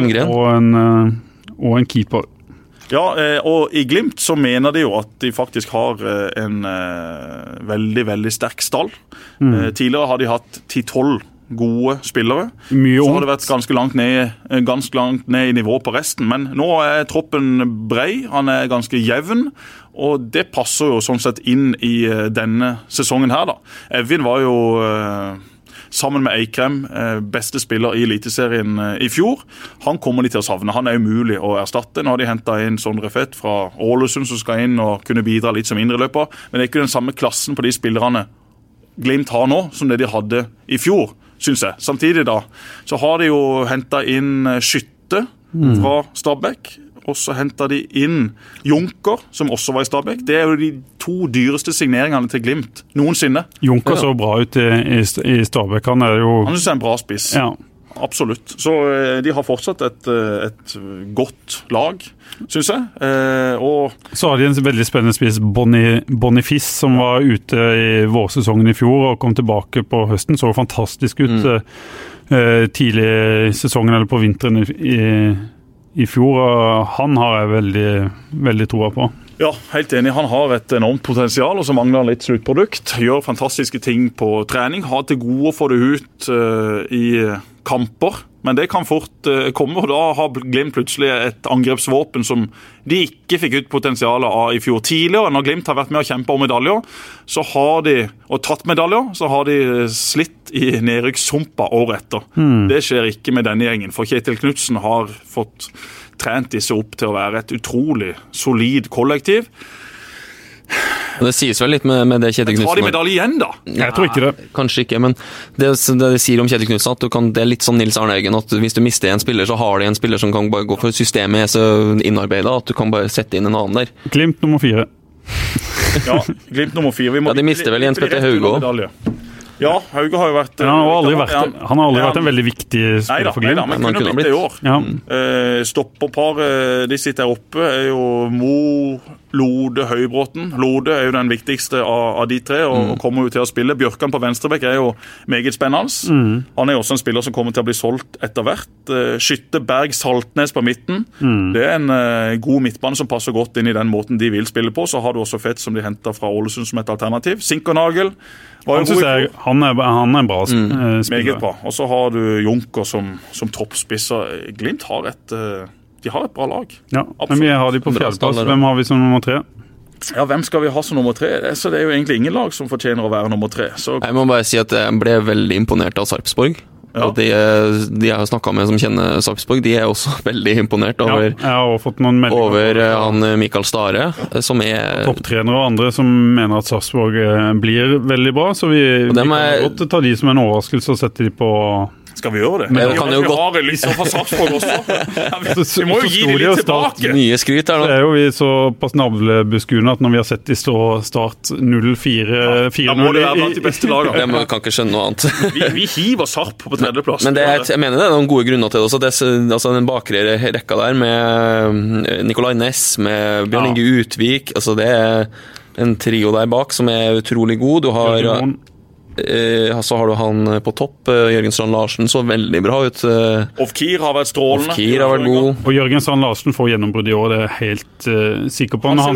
og en keeper. Ja, og i Glimt så mener de jo at de faktisk har en veldig, veldig sterk stall. Tidligere har de hatt 10-12 gode spillere. Så har det vært ganske langt ned i nivå på resten, men nå troppen brei, han ganske jevn, og det passer jo sånn sett inn i denne sesongen her da. Evin var jo sammen med Eikrem beste spiller i eliteserien i fjor. Han kommer de til å savne. Han umulig å erstatte. Nå har de hentet inn Sondre Fett fra Ålesund som skal inn og kunne bidra litt som indreløper, men det ikke den samme klassen på de spillerne Glimt har nå, som det de hadde i fjor, synes jeg. Samtidig da, så har de jo hentet inn Skytte fra Stabæk, og så hentet de inn Junker, som også var i Stabæk. Det er jo de 2 dyreste signeringene til Glimt noensinne. Junker så bra ut i Stabæk, han er jo... Han synes jeg er en bra spiss. Ja. Absolutt. Så de har fortsatt et godt lag, synes jeg. Og så har de en veldig spennende spiss, Boniface, som var ute i vårsesongen i fjor og kom tilbake på høsten. Så fantastisk ut tidlig i sesongen eller på vinteren i fjor. Og han har jeg veldig, veldig troa på. Ja, helt enig. Han har et enormt potensial, og så mangler han litt sluttprodukt. Gjør fantastiske ting på trening. Har til gode å få det ut i kamper, men det kan fort komme, og da har Glimt plutselig et angrepsvåpen som de ikke fikk ut potensialet av i fjor. Tidligere, når Glimt har vært med å kjempe om medaljer, så har de, og tatt medaljer, så har de slitt i nedrykkssumpa året etter. Det skjer ikke med denne gjengen, for Kjetil Knutsen har fått trent disse opp til å være et utrolig solid kollektiv. Det sies vel litt med det Kjetil Knutsen. Tar de medalje igjen da? Jeg tror ikke det. Kanskje ikke, men det sier om Kjetil Knutsen at det er litt som Nils Arne Eggen, at hvis du mister en spiller, så har de en spiller som kan bare gå for systemet er så innarbeidet, at du kan bare sette inn en annen der. Glimt nummer 4. Ja, Glimt nummer 4. Ja, de mister vel Jens Petter Hauge også. Ja, Hauge har jo vært... han har aldri vært en veldig viktig spiller for Glimt. Nei da, men kunne blitt det i år. Ja. Stopperpar, de sitter her oppe, er jo Mo, Lode, Høybråten. Lode er jo den viktigste av de 3, og kommer jo til å spille. Bjørkan på venstrebekk er jo meget spennende. Han er jo også en spiller som kommer til å bli solgt etter hvert. Skytte, Berg, Saltnes på midten. Det er en god midtbane som passer godt inn i den måten de vil spille på. Så har du også Fett som de henter fra Ålesund som et alternativ. Sinkernagel. Han synes han er en bra spiller. Meget bra. Og så har du Junker som toppspisser. Glimt har de har et bra lag. Ja, men vi har de på fjerdeplass. Hvem har vi som nummer 3? Ja, hvem skal vi ha som nummer 3? Så det er jo egentlig ingen lag som fortjener å være nummer 3. Så... Jeg må bare si at jeg ble veldig imponert av Sarpsborg. Ja. Og de jeg har snakket med som kjenner Sarpsborg, de er også veldig imponert over, jeg har fått noen over han Mikael Stare, som er topptrener og andre som mener at Sarpsborg blir veldig bra, så vi kan godt ta de som en overraskelse og sette de på. Skal vi gjøre det? Men kan jo har litt så fra Sarpsborg også. Vi må jo gi det litt tilbake. Mye skryt her nå. Så er jo vi såpass navlebeskuende at når vi har sett de stå Start 0-4-4-0 da må det være blant de beste lagene. Jeg kan ikke skjønne noe annet. Vi hiver Sarp på 3. plass. Men jeg mener det er noen gode grunner til det også. Altså den bakre rekka der med Nikolai Næss, med Bjørn Inge Utvik, altså det er en trio der bak som er utrolig god. Du har... så har du han på topp, Jørgen Strand Larsen, så veldig bra ut. Ofkir har vært strålende. Ofkir har vært god. Og Jørgen Strand Larsen får gjennombrudd i år, det er jeg helt sikker på. Når han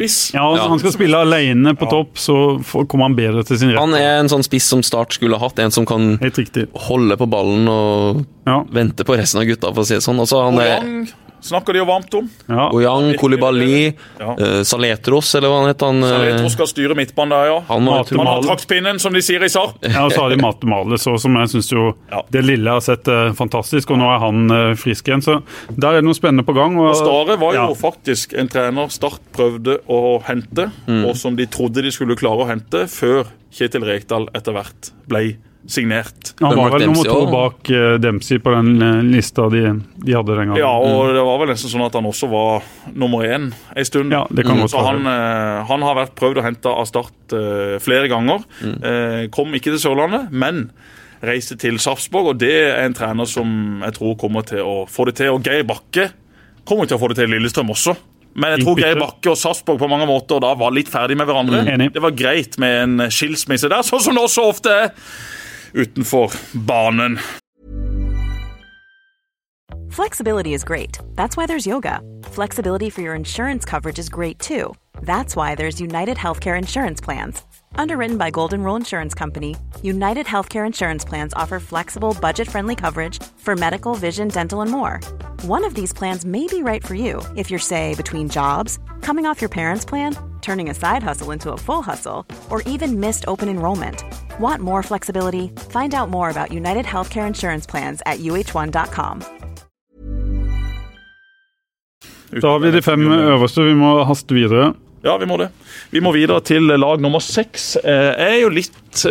skal spille alene på topp, så kommer han bedre til sin rett. Han er en sånn spiss som Start skulle ha hatt, en som kan holde på ballen og vente på resten av gutta, for å si det sånn. Og så han snakker de jo varmt om. Ojang, Koulibaly, Saletros, eller hva han heter. Saletros skal styre midtbanen der, ja. Han har traktpinnen, som de sier i Sarp. Ja, og så har de Matemale, så som jeg synes jo det lille har sett fantastisk, og nå er han frisk igjen, så der er det noe spennende på gang. Og Stare var jo faktisk en trener Start prøvde å hente, og som de trodde de skulle klare å hente, før Kjetil Rekdal etter hvert ble signert. Han var vel nummer 2 bak Dempsey på den lista de hadde den gangen. Ja, og det var vel nesten sånn at han også var nummer 1 en stund. Ja, det kan godt være. Så han har vært prøvd å hente av Start flere ganger. Kom ikke til Sørlandet, men reiste til Sarpsborg, og det er en trener som jeg tror kommer til å få det til. Og Geir Bakke kommer til å få det til i Lillestrøm også. Men jeg tror Geir Bakke og Sarpsborg på mange måter da var litt ferdig med hverandre. Det var greit med en skilsmisse der, sånn som det også ofte er utenfor banen. Flexibility is great. That's why there's yoga. Flexibility for your insurance coverage is great too. That's why there's United Healthcare Insurance Plans. Underwritten by Golden Rule Insurance Company, United Healthcare Insurance Plans offer flexible, budget-friendly coverage for medical, vision, dental, and more. One of these plans may be right for you if you're, say, between jobs, coming off your parents' plan, turning a side hustle into a full hustle, or even missed open enrollment. Want more flexibility? Find out more about United Healthcare Insurance Plans at uh1.com. Da har vi de 5 øverste, vi må haste videre. Ja, vi må det. Vi må videre til lag nummer 6. Jeg er jo litt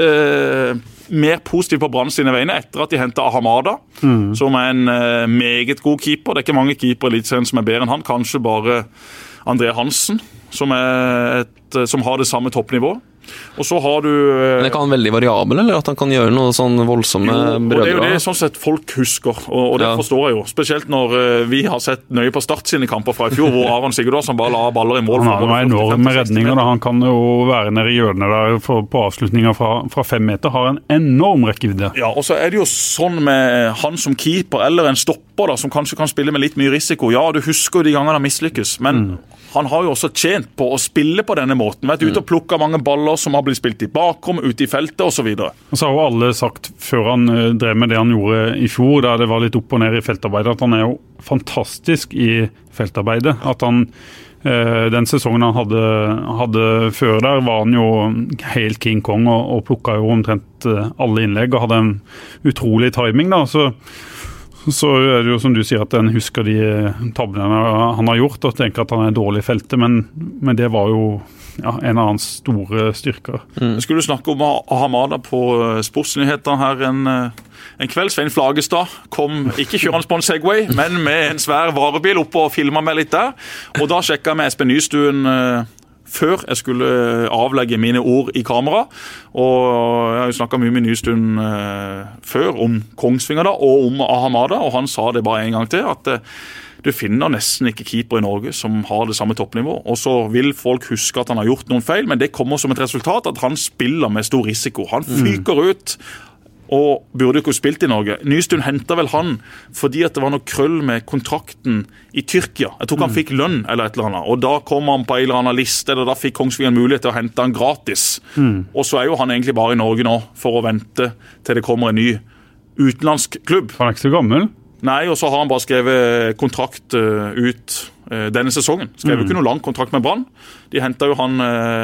mer positiv på Brann sine vegne etter at de hentet Ahamada, som er en meget god keeper. Det er ikke mange keeper i Eliteserien som er bedre enn han. Kanskje bare André Hansen, som har det samme toppnivået. Og så har du... Men er ikke han veldig variabel, eller at han kan gjøre noe sånn voldsomme brødre? Det er jo det sånn sett folk husker, og det forstår jeg jo. Spesielt når vi har sett nøye på Start sine kamper fra i fjor, hvor Aron Sigurdås bare la baller i mål. Han har enorme redninger, da. Han kan jo være nede i hjørnet der på avslutninger fra 5 meter, har en enorm rekkevidde. Ja, og så er det jo sånn med han som keeper, eller en stopper da, som kanskje kan spille med litt mye risiko. Ja, du husker jo de gangene han mislykkes, men... Han har jo også tjent på å spille på denne måten. Vært ute og plukket mange baller som har blitt spilt i bakrom, ute i feltet og så videre. Og så har jo alle sagt før han drev med det han gjorde i fjor, der det var litt opp og ned i feltarbeidet, at han er jo fantastisk i feltarbeidet. At han, den sesongen han hadde før der, var han jo helt King Kong og plukket jo omtrent alle innlegg og hadde en utrolig timing da, så er det jo som du sier at en husker de tablene han har gjort og tenker at han er dårlig i feltet, men det var jo en av hans store styrker. Skulle du snakke om Ahamada på sportsnyhetene her en kveld? Svein Flagestad kom ikke kjørende på en Segway, men med en svær varebil oppe og filmet meg litt der, og da sjekket jeg med Espen Nystuen før jeg skulle avlegge mine ord i kamera, og jeg har jo snakket mye med Nystuen før om Kongsvinger da, og om Ahamada, og han sa det bare en gang til, at du finner nesten ikke keeper i Norge som har det samme toppnivå, og så vil folk huske at han har gjort noen feil, men det kommer som et resultat at han spiller med stor risiko. Han fyker ut, og burde ikke spilt i Norge. Nystuen hentet vel han fordi at det var noe krøll med kontrakten i Tyrkia. Jeg tror han fikk lønn eller et eller annet, og da kom han på en eller annen liste, og da fikk Kongsvinger mulighet til å hente han gratis. Og så er jo han egentlig bare i Norge nå for å vente til det kommer en ny utenlandsk klubb. Han er ikke så gammel. Nei, og så har han bare skrevet kontrakt ut denne sesongen. Skrev jo ikke noe lang kontrakt med Brann. De hentet jo han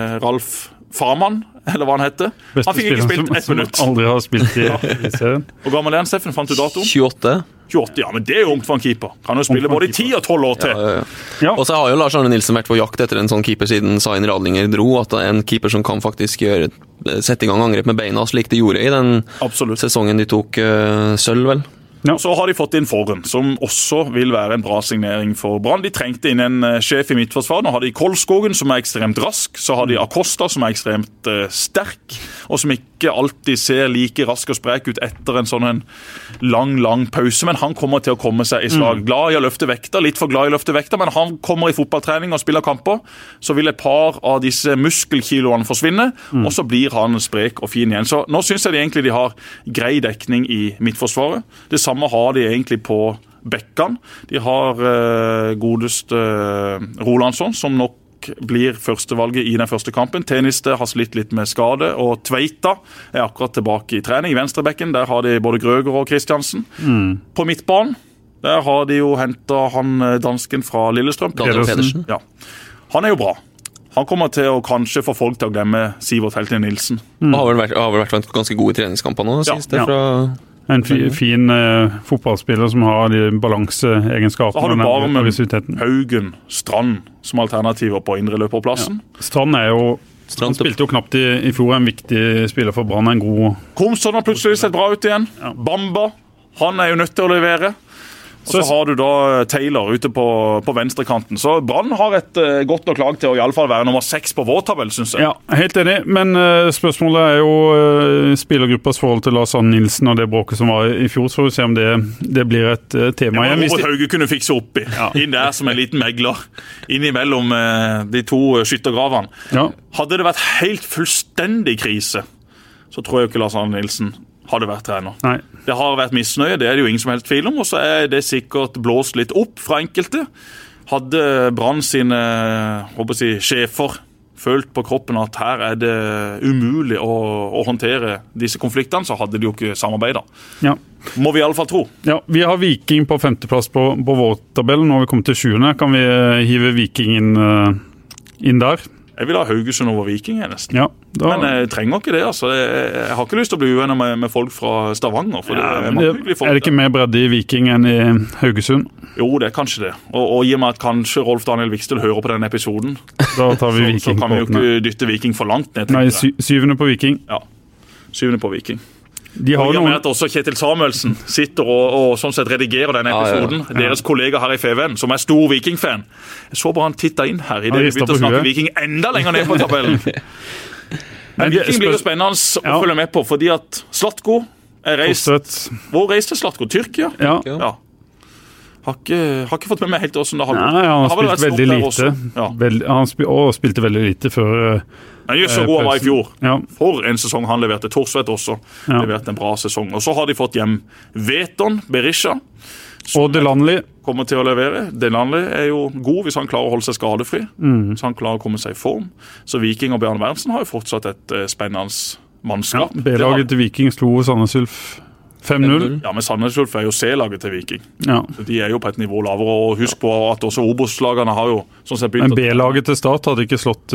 Ralf Farman, eller hva han heter. Han fikk ikke spilt 1 minutt. Som aldri har spilt i serien. Hvor gammel er han, Steffen? Fant du dato? 28. 28, ja, men det er jo ungt for en keeper. Kan jo spille både i 10 og 12 år til. Ja. Og så har jo Lars Arne Nilsen vært på jakt etter en sånn keeper siden Zain Radlinger dro, at en keeper som kan faktisk sette i gang angrep med beina, slik de gjorde i den sesongen de tok sølv, vel? Ja. Så har de fått inn Forren, som også vil være en bra signering for Brann. De trengte inn en sjef i midtforsvaret. Nå har de Kolskogen, som er ekstremt rask. Så har de Acosta, som er ekstremt sterk, og som ikke alltid ser like rask og sprek ut etter en sånn lang pause. Men han kommer til å komme seg i slag. Glad i å løfte vekter, litt for glad i å løfte vekter, men han kommer i fotballtrening og spiller kamper. Så vil et par av disse muskelkiloene forsvinne, og så blir han sprek og fin igjen. Så nå synes jeg egentlig de har grei dekning i midtforsvaret. Det samme har de egentlig på bekkene. De har godeste Rolandsson, som nok blir førstevalget i den første kampen. Teniste har slitt litt med skade, og Tveita er akkurat tilbake i trening. I venstrebekken, der har de både Grøger og Kristiansen. På midtbanen, der har de jo hentet han dansken fra Lillestrøm. Daniel Pedersen. Ja. Han er jo bra. Han kommer til å kanskje få folk til å glemme Sivert Heltene Nilsen. Han har vel vært ganske god i treningskampene nå, synes det fra... En fin fotballspiller som har de balanseegenskapene. Så har du Barmen, Haugen, Strand som alternativer på indre løperplassen. Ja. Strand er jo... Han spilte jo knapt i fjor, en viktig spiller for Brann, en god... Komsson har plutselig sett bra ut igjen. Ja. Bamba, han er jo nødt til å levere. Og så har du da Taylor ute på venstrekanten. Så Brann har et godt nok lag til å i alle fall være nummer 6 på vår tabell, synes jeg. Ja, helt enig. Men spørsmålet er jo spillergruppas forhold til Lars Arne Nilsen og det bråket som var i fjor. Så får vi se om det blir et tema igjen. Robert Hauge kunne fikse opp i. Ja. Inn der som en liten megler. Innimellom de to skyttergravene. Ja. Hadde det vært helt fullstendig krise, så tror jeg ikke Lars Arne Nilsen hadde vært trener. Nei. Det har vært misnøye, det er det jo ingen som helst tvil om, og så er det sikkert blåst litt opp fra enkelte. Hadde Brann sine sjefer følt på kroppen at her er det umulig å håndtere disse konfliktene, så hadde de jo ikke samarbeidet. Ja. Må vi i alle fall tro. Ja, vi har Viking på 5. plass på vår tabell. Når vi kommer til 7. kan vi hive Viking inn der. Jeg vil ha Haugesund over Viking, nesten. Ja, Men jeg trenger ikke det, altså. Jeg har ikke lyst til å bli uenig med folk fra Stavanger. For det er mange hyggelige folk. Er det ikke mer bredde i Viking enn i Haugesund? Jo, det er kanskje det. Og i og med at kanskje Rolf Daniel Vikstøl hører på den episoden, Da tar vi Viking så kan vi jo ikke dytte Viking for langt ned. Nei, syvende på Viking. Ja, syvende på Viking. De har Og i og med noen... at også Kjetil Samuelsen sitter og sånn sett redigerer denne episoden, deres kollega her i FVN, som er stor Viking-fan. Jeg så bare han tittet inn her i det vi begynte å snakke Viking enda lenger ned på tabellen. Men Viking blir jo spennende å følge med på, fordi at Zlatko er reist... Hvor reiste Zlatko? Tyrkia? Ja. Har ikke fått med meg helt hvordan det har gått. Nei, han har spilt veldig lite. Ja. Han spilte veldig lite før... Han gjør så god han var i fjor. Ja. For en sesong han leverte. Torsvedt også leverte en bra sesong. Og så har de fått hjem Veton, Berisha. Og Delanley. Kommer til å levere. Delanley er jo god hvis han klarer å holde seg skadefri. Så han klarer å komme seg i form. Så Viking og Bjarne Berntsen har jo fortsatt et spennende mannskap. Ja, B-laget til Viking slo Sandnes Ulf 5-0. Ja, men Sandnes Ulf er jo C-laget til Viking. Ja. Så de er jo på et nivå lavere. Og husk på at også Obos-lagene har jo sånn sett begynt. Men B-laget til Start hadde ikke slått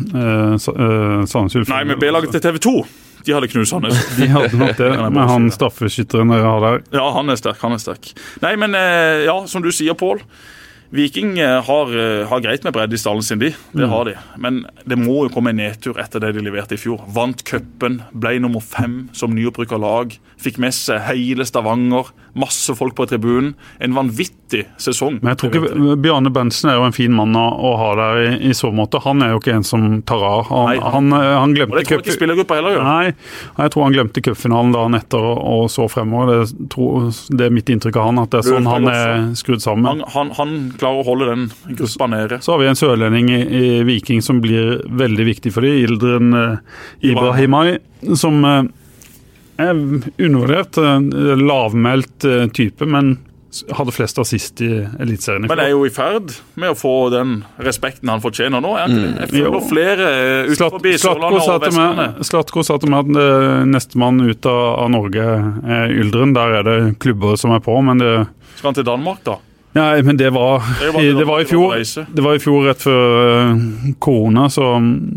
Sandnes Ulf. Nei, men B-laget til TV 2 de hadde knust Sandnes. De hadde nok det, men han straffeskytteren dere har der. Ja, han er sterk. Nei, men ja, som du sier, Pål. Viking har greit med bredde i stallen sin, det har de. Men det må jo komme en nedtur etter det de leverte i fjor. Vant cupen, ble nummer 5 som nyopprykket lag. Fikk med seg hele Stavanger, masse folk på tribunen. En vanvittig sesong. Men jeg tror ikke, Bjarne Berntsen er jo en fin mann å ha der i så måte. Han er jo ikke en som tar av. Han glemte og det tror jeg ikke spillergruppa heller gjør. Nei, jeg tror han glemte cupfinalen dagen etter og så fremover. Det er mitt inntrykk av han, at det er sånn han er skrudd sammen. Han klarer å holde den gruppa nede. Så har vi en sørlending i Viking som blir veldig viktig for dem, Ildren Ibrahimai, som er undervurdert, lavmælt type, men hadde flest assist i Elitserien. Men er jo i ferd med å få den respekten han fortjener nå, er han ikke det? Jeg føler flere ut forbi Sørlandet og Vestlandet. Slatko sa til meg at nestemann ut av Norge er Ildren. Der er det klubber som er på, men det... Skal han til Danmark da? Nei, men det var i fjor. Det var i fjor rett før korona, så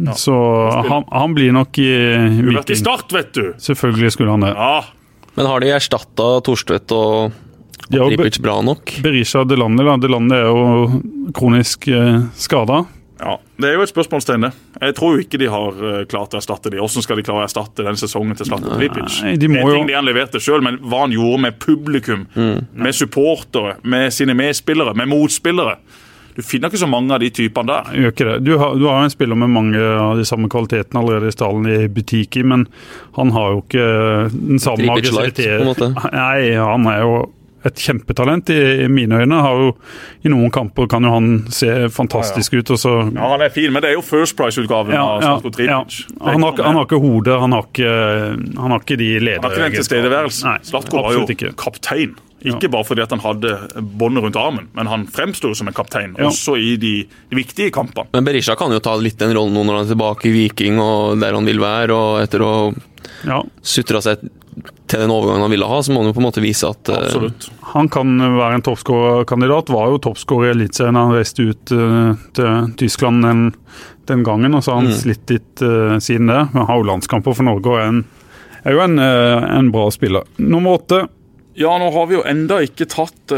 han blir nok i Viking. Du har vært i Start, vet du. Selvfølgelig skulle han det. Ja. Men har de erstattet Torstvedt og Tripic bra nok? Berisha Delanley, da. Delanley er jo kronisk skadet. Ja, det er jo et spørsmålstegn. Jeg tror jo ikke de har klart å erstatte de. Hvordan skal de klare å erstatte den sesongen til Zlatko Tripic? Det er ting de han leverte selv, men hva han gjorde med publikum, med supportere, med sine medspillere, med motspillere. Du finner ikke så mange av de typene der. Gjør ikke det. Du har en spiller med mange av de samme kvalitetene allerede i stallen i Butiki, men han har jo ikke den samme aggressiviteten. Nei, han er jo et kjempetalent i mine øyne. Har jo, i noen kamper kan jo han se fantastisk ut. Og så, ja, han er fin, men det er jo First Price-utgaven av Zlatko Tripic. Ja. Han har ikke hodet, han har ikke de ledere. Han har ikke den tilstedeværelsen. Zlatko var jo kaptein. Ikke bare fordi at han hadde båndet rundt armen, men han fremstod som en kaptein, også i de viktige kampene. Men Berisha kan jo ta litt den rollen nå når han er tilbake i Viking, og der han vil være, og etter å sutre seg til den overgangen han ville ha, så må han jo på en måte vise at... Absolutt. Han kan være en toppskårerkandidat, var jo toppskårer i Elitserien han reiste ut til Tyskland den gangen, og så har han slitt litt siden det. Men har jo landskamper for Norge, og er jo en bra spiller. Nummer 8. Ja, nå har vi jo enda ikke tatt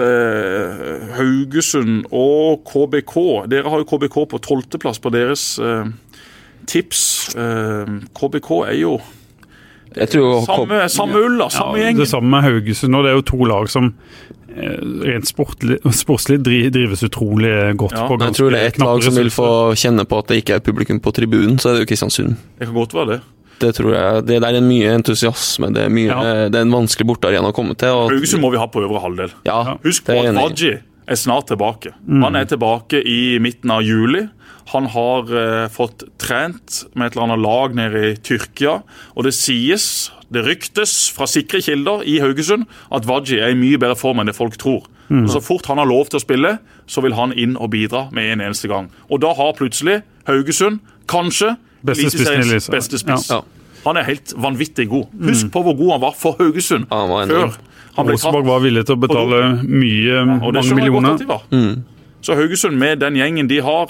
Haugesund og KBK. Dere har jo KBK på 12. plass på deres tips. KBK er jo samme ull, samme gjeng. Det samme med Haugesund, og det er jo to lag som rent sportslig drives utrolig godt på. Jeg tror det er et lag som vil få kjenne på at det ikke er publikum på tribunen, så er det jo Kristiansund. Det kan godt være det. Det tror jeg. Det der er mye entusiasme, det er en vanskelig bortearena å komme til. Haugesund må vi ha på øvre halvdel. Ja, husk på at Vadji er snart tilbake. Han er tilbake i midten av juli. Han har fått trent med et eller annet lag nede i Tyrkia, og det ryktes fra sikre kilder i Haugesund at Vadji er i mye bedre form enn det folk tror. Og så fort han har lov til å spille, så vil han inn og bidra med en eneste gang. Og da har plutselig Haugesund kanskje beste spiss. Ja. Han er helt vanvittig god. Husk på hvor god han var for Haugesund før han ble tatt. Rosenborg var villig til å betale mange millioner. Så Haugesund med den gjengen de har,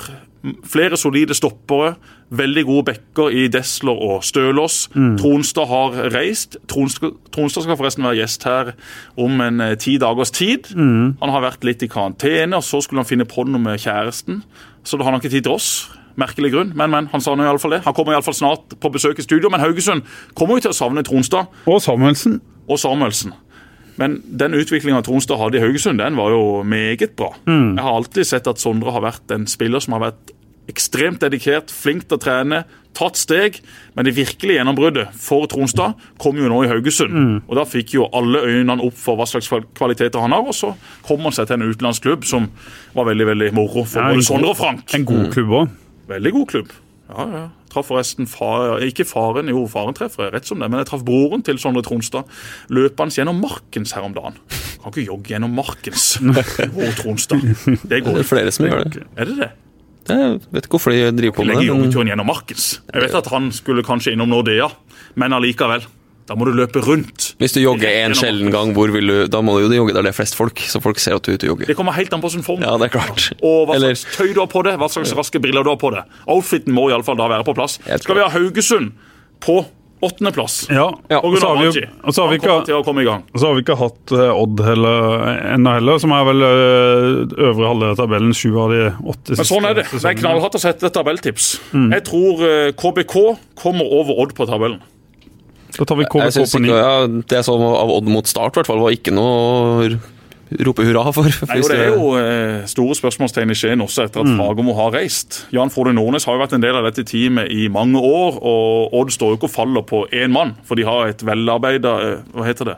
flere solide stoppere, veldig gode bekker i Dessler og Stølås. Tronstad har reist. Tronstad skal forresten være gjest her om 10 dagers tid. Han har vært litt i karantene, og så skulle han finne på noe med kjæresten. Så da har han ikke tid til oss. Merkelig grunn, men han sa nå i alle fall det. Han kommer i alle fall snart på besøk i studio, men Haugesund kommer jo til å savne Tronstad. Og Samuelsen. Men den utviklingen Tronstad hadde i Haugesund, den var jo meget bra. Jeg har alltid sett at Sondre har vært en spiller som har vært ekstremt dedikert, flink til å trene, tatt steg, men det virkelige gjennombruddet for Tronstad kom jo nå i Haugesund. Og da fikk jo alle øynene opp for hva slags kvaliteter han har, og så kom han seg til en utenlandsklubb som var veldig, veldig moro for både Sondre og Frank. En god klubb også. Veldig god klubb. Ja. Traff forresten ikke faren, jo faren treffer jeg rett som det, men jeg traff broren til Sondre Tronstad løpende gjennom Markens her om dagen. Kan ikke jogge gjennom Markens hvor Tronstad. Det går. Det flere som gjør det. Er det det? Jeg vet ikke hvorfor de driver på med det. Legger joggeturen gjennom Markens. Jeg vet at han skulle kanskje innom Nordea, men allikevel. Da må du løpe rundt. Hvis du jogger en sjelden gang, da må du jo jogge der det er flest folk, så folk ser at du er ute og jogger. Det kommer helt an på sin form. Ja, det er klart. Og hva slags tøy du har på det, hva slags raske briller du har på det. Outfiten må i alle fall da være på plass. Skal vi ha Haugesund på 8. plass? Ja. Og så har vi ikke hatt Odd ennå, som er vel øvre halvdel av tabellen, 7 av de 8 siste. Men sånn er det. Det er knallhardt å sette tabelltips. Jeg tror KBK kommer over Odd på tabellen. Da tar vi KBK på 9. Det jeg så av Odd mot Start, i hvert fall, var ikke noe rope hurra for. Nei, det er jo store spørsmålstegn i Skien også etter at Fagermo har reist. Jan Frode Nordnes har jo vært en del av dette teamet i mange år, og Odd står jo ikke og faller på én mann, for de har et velarbeidet, hva heter det?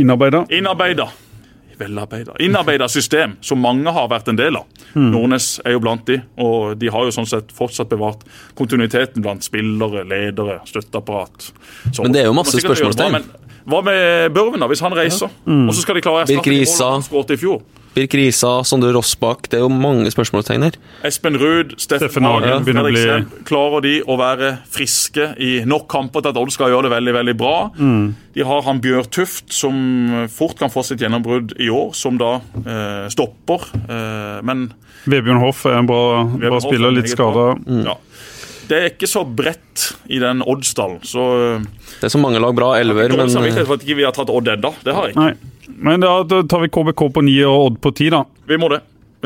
Innarbeidet system som mange har vært en del av. Nordnes er jo blant de, og de har jo sånn sett fortsatt bevart kontinuiteten blant spillere, ledere, støtteapparat. Så, men det er jo masse spørsmålstegn. Hva med Børven da, hvis han reiser? Og så skal de klare å erstatte målet skåret i fjor. Birk Risa, Sondre Rossbakk, det er jo mange spørsmålstegn her. Espen Ruud, Steffen Hagen, Fredriksen, klarer de å være friske i nok kamper til at Odd skal gjøre det veldig, veldig bra. De har han Bjør Tuft, som fort kan få sitt gjennombrudd i år, som da stopper, men... Vebjørn Hoff er en bra spiller, litt skadet. Ja. Det er ikke så bredt i den Oddsdalen, så... Det er så mange lag bra elver, men... Jeg vet ikke vi har tatt Odd enda, det har jeg ikke. Nei. Men da tar vi KBK på 9 og Odd på 10 da. Vi må det.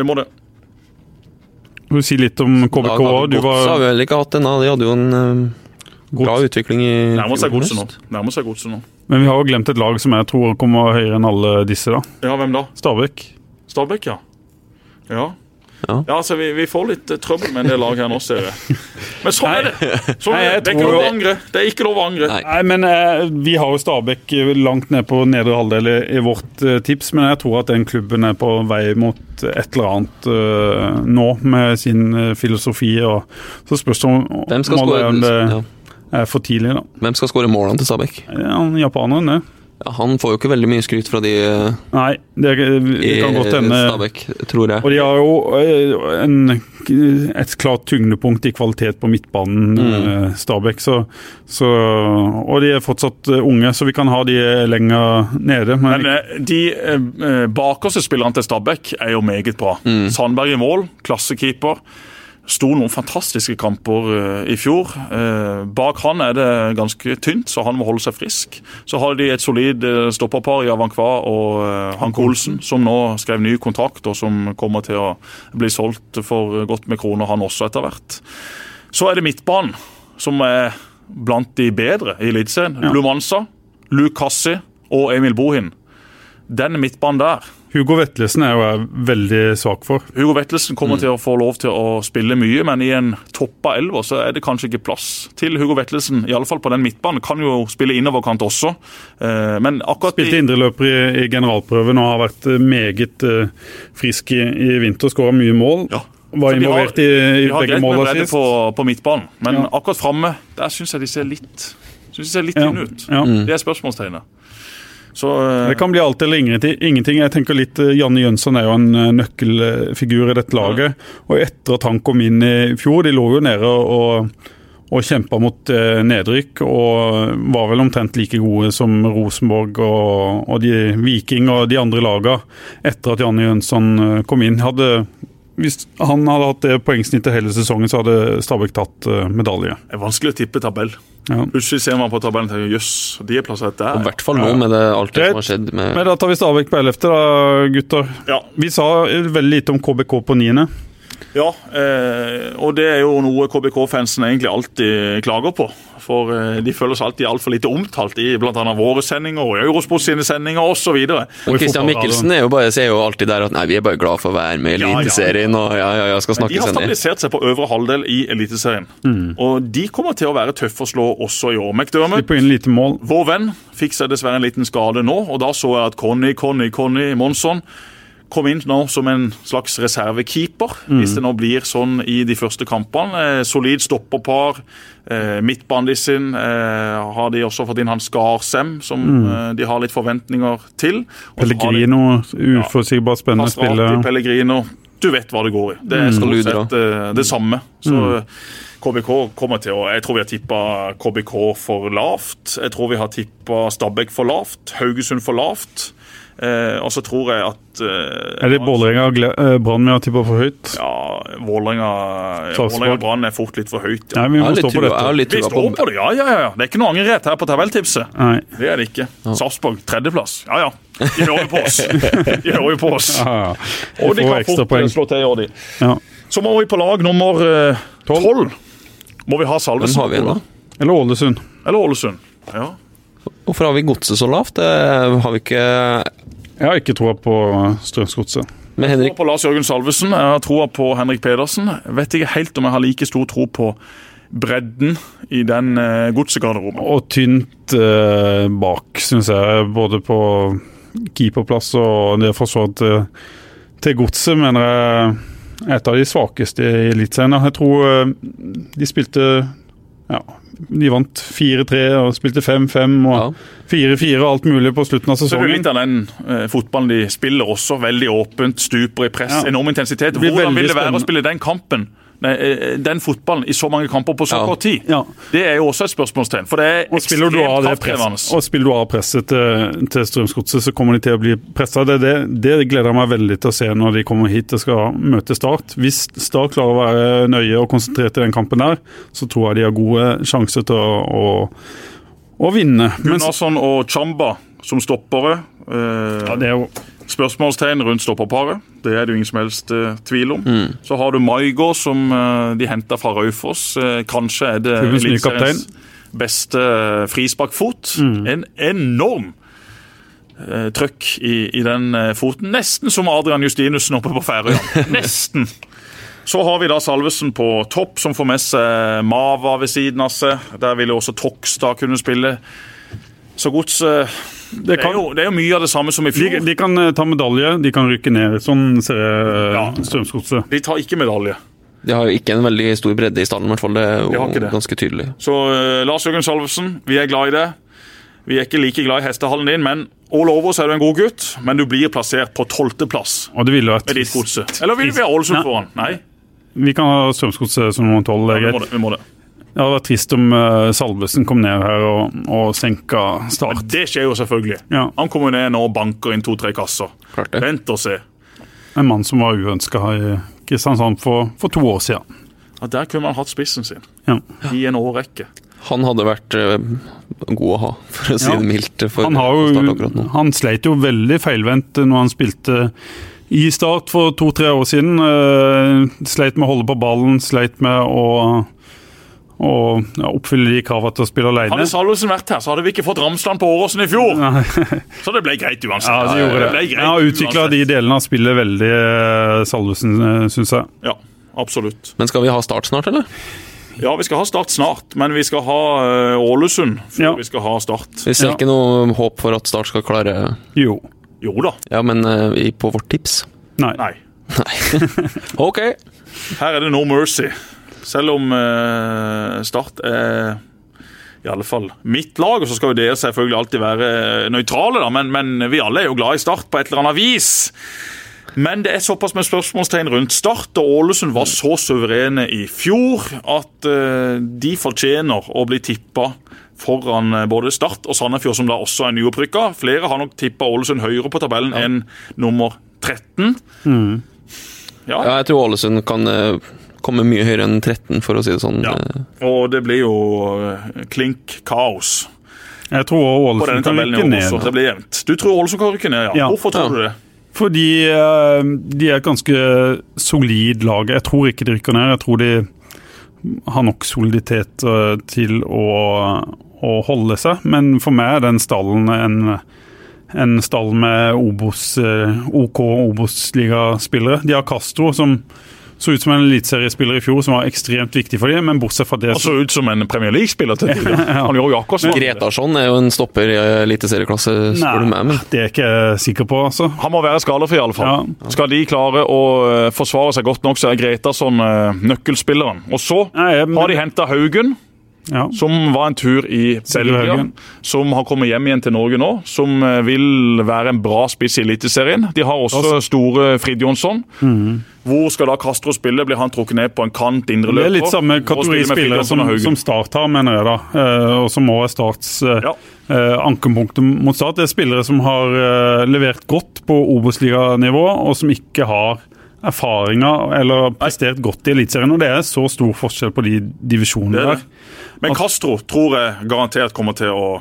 Du sier litt om KBK. Så har vi vel ikke hatt den da. De hadde jo en bra utvikling i Nærmer seg godset nå. Men vi har jo glemt et lag som jeg tror kommer høyere enn alle disse da. Ja, hvem da? Stabæk, ja. Ja, altså vi får litt trøbbel med en del lag her nå, ser jeg. Men sånn er det. Det er ikke lov å angre. Det er ikke lov å angre. Nei, men vi har jo Stabæk langt ned på nedre halvdel i vårt tips, men jeg tror at den klubben er på vei mot et eller annet nå, med sin filosofi. Og så spørs det om det er for tidlig da. Hvem skal skåre målene til Stabæk? Ja, japaneren det. Ja, han får jo ikke veldig mye skryt fra de Nei, det kan godt hende Stabæk, tror jeg. Og de har jo et klart tyngdepunkt i kvalitet på midtbanen, Stabæk, og de er fortsatt unge, så vi kan ha de lenger nede. Men de bakerste spillerne til Stabæk er jo meget bra. Sandberg i mål, klassekeeper. Sto noen fantastiske kamper i fjor. Bak han er det ganske tynt, så han må holde seg frisk. Så har de et solid stopperpar i Avankva og Hanke Olsen, som nå skrev ny kontrakt, og som kommer til å bli solgt for godt med kroner, han også etter hvert. Så er det midtbanen, som er blant de bedre i Eliteserien. Blumansa, Luke Kassi og Emil Bohin. Den midtbanen der. Hugo Vettelsen er jo jeg veldig svak for. Hugo Vettelsen kommer til å få lov til å spille mye, men i en toppa elver så er det kanskje ikke plass til Hugo Vettelsen, i alle fall på den midtbanen. Kan jo spille innoverkant også. Men akkurat spilte indreløper i generalprøven og har vært meget frisk i vinter, skåret mye mål. Ja. Var involvert i begge målene sist. På midtbanen, men akkurat fremme, der synes jeg de ser litt inn ut. Det er spørsmålstegnet. Så, det kan bli alt eller ingenting. Jeg tenker litt, Janne Jønsson er jo en nøkkelfigur i dette laget, og etter at han kom inn i fjor, de lå jo nede og kjempet mot nedrykk, og var vel omtrent like gode som Rosenborg og de Viking og de andre lagene etter at Janne Jønsson kom inn. Hadde hvis han hadde hatt det poengsnittet hele sesongen, så hadde Stabæk tatt medalje. Det vanskelig å tippe tabell. Ja. Plutselig ser man på tabellen og tenker, jøss, de plassert der. I hvert fall nå med alt det som har skjedd med... Men da tar vi Stabæk på 11. da, gutter. Ja. Vi sa veldig lite om KBK på 9. Ja, og det jo noe KBK-fansen egentlig alltid klager på. For de føler seg alltid alt for lite omtalt i blant annet våre sendinger og Eurosport sine sendinger og så videre. Og Christian Mikkelsen sier jo alltid der at nei, vi bare glad for å være med i Eliteserien og skal snakke de har stabilisert seg på øvre halvdel i Eliteserien. Og de kommer til å være tøffe å slå også i år. McDermott, på inn lite mål. Vår venn, fikk seg dessverre en liten skade nå, og da så jeg at Conny Monsson kom inn nå som en slags reservekeeper, hvis det nå blir sånn i de første kampene. Solid stopperpar, midtbanen sin har de også fått inn han Skarsem, som de har litt forventninger til. Pellegrino, uforutsigbar spennende spiller. Pellegrino, du vet hva det går i. Det stort sett det samme. Så KBK kommer til å, jeg tror vi har tippet KBK for lavt, jeg tror vi har tippet Stabæk for lavt, Haugesund for lavt, og så tror jeg at det Vålerenga og Brann vi har tippet for høyt? Ja, Vålerenga og Brann fort litt for høyt. Ja. Nei, vi må stå på dette. Vi står på det, ja. Det ikke noe angrerett her på tabelltipset. Nei. Det det ikke. Sarpsborg, 3. plass. Ja. De hører på oss. Ja. Og de kan fort slå til, gjør de. Ja. Så må vi på lag nummer 12. Må vi ha Salvesen. Hvem har vi igjen da? Eller Ålesund. Ja. Hvorfor har vi Godset så lavt? Har vi ikke... Jeg har ikke troa på Strømsgodset. Men Jeg tror på Lars Jørgen Salvesen, jeg har troa på Henrik Pedersen. Jeg vet ikke helt om jeg har like stor tro på bredden i den Godset-garderoben. Og tynt bak, synes jeg, både på keeperplass og det forsvaret til Godset, mener jeg et av de svakeste i Eliteserien. Jeg tror de spilte... Ja, de vant 4-3 og spilte 5-5 og 4-4 og alt mulig på slutten av sesongen. Så det litt av den fotballen de spiller også, veldig åpent, stuper i press, enorm intensitet. Hvordan vil det være å spille den kampen? Den fotballen i så mange kamper på så kort tid. Ja. Det jo også et spørsmålstegn, for det ekstremt kraftkrevende. Og spiller du av presset til Strømsgodset, så kommer de til å bli presset. Det gleder jeg meg veldig til å se når de kommer hit og skal møte Start. Hvis Start klarer å være nøye og konsentrert i den kampen der, så tror jeg de har gode sjanser til å vinne. Gunnarsson og Chamba som stoppere. Det jo spørsmålstegn rundt stopperparet. Det det jo ingen som helst tvil om. Så har du Maigård som de hentet fra Raufoss. Kanskje det Eliteseriens beste frisparkfot. En enorm trøkk i den foten. Nesten som Adrian Justinussen oppe på Færøya. Nesten. Så har vi da Salvesen på topp, som får med seg Mava ved siden av seg. Der vil jo også Tokstad kunne spille. Så Godset det jo mye av det samme som i fjor. De kan ta medalje, de kan rykke ned. Sånn ser Strømsgodset. De tar ikke medalje. De har jo ikke en veldig stor bredde i stallen, i hvert fall. Det jo ganske tydelig. Så Lars Jørgen Salvesen, vi glad i det. Vi ikke like glad i hestehallen din, men all over så du en god gutt, men du blir plassert på 12. plass. Og det ville vært med ditt Godset. Eller vil vi ha Ålesund foran? Nei. Vi kan ha Strømsgodset som nummer 12. Ja, vi må det. Det hadde vært trist om Salvesen kom ned her og senket Start. Men det skjer jo selvfølgelig. Ja. Han kommer ned nå og banker inn 2-3 kasser. Vent og se. En mann som var uønsket her i Kristiansand for 2 år siden. Ja, der kunne man hatt spissen sin. Ja. I en årrekke. Han hadde vært god å ha, for å si det mildt. Han sleit jo veldig feilvendt når han spilte i Start for 2-3 år siden. Sleit med å holde på ballen, sleit med å oppfylle de kravene til å spille alene. Hadde Salvesen vært her, så hadde vi ikke fått Ramsland på Åråsen i fjor. Så det ble greit uansett. Ja, det gjorde det. Jeg har utviklet de delene av spillet veldig, Salvesen, synes jeg. Ja, absolutt. Men skal vi ha Start snart, eller? Ja, vi skal ha Start snart, men vi skal ha Ålesund før vi skal ha Start. Vi ser ikke noe håp for at Start skal klare... Jo da. Ja, men på vårt tips? Nei. Ok. Her det no mercy. Selv om Start i alle fall mitt lag, og så skal jo dere selvfølgelig alltid være nøytrale, da, men vi alle jo glad i Start på et eller annet vis. Men det såpass med spørsmålstegn rundt Start, og Ålesund var så suverene i fjor at de fortjener å bli tippet foran både Start og Sandefjord, som da også nyopprykket. Flere har nok tippet Ålesund høyere på tabellen enn nummer 13. Ja. Ja, jeg tror Ålesund kan komme mye høyere enn 13, for å si det sånn. Ja. Og det blir jo klink kaos Jeg tror på Ålesund denne kan tabellen rykke i år ned. også. Det blir jevnt. Du tror Ålesund kan rykke ned, ja. Ja. Hvorfor tror du det? Fordi de er et ganske solid lag. Jeg tror ikke de rykker ned. Jeg tror de har nok soliditet til å holde seg. Men for meg er den stallen en stall med OK Obos-ligaspillere. De har Castro, som så ut som en eliteseriespiller i fjor, som var ekstremt viktig for dem, men bortsett fra det Han så ut som en Premier League-spiller til tider. Han gjør jo akkurat sånn. Gretarsson er jo en stopper i eliteserieklasse, spør du meg, men det er ikke jeg sikker på, altså. Han må være skadefri i alle fall. Ja. Skal de klare å forsvare seg godt nok, så er Gretarsson nøkkelspilleren. Og så har de hentet Haugen, som var en tur i Belgia, som har kommet hjem igjen til Norge nå, som vil være en bra spiss i eliteserien. De har også store Frid Jonsson. Hvor skal da Castro spille? Blir han trukket ned på en kant indre løper? Det er litt samme kategori spillere som Start har, mener jeg da, og som også er Starts ankepunktet mot Start. Det er spillere som har levert godt på Obos-liga-nivå, og som ikke har erfaringer eller prestert godt i eliteserien, og det er så stor forskjell på de divisjonene der. Men Castro tror jeg garantert kommer til å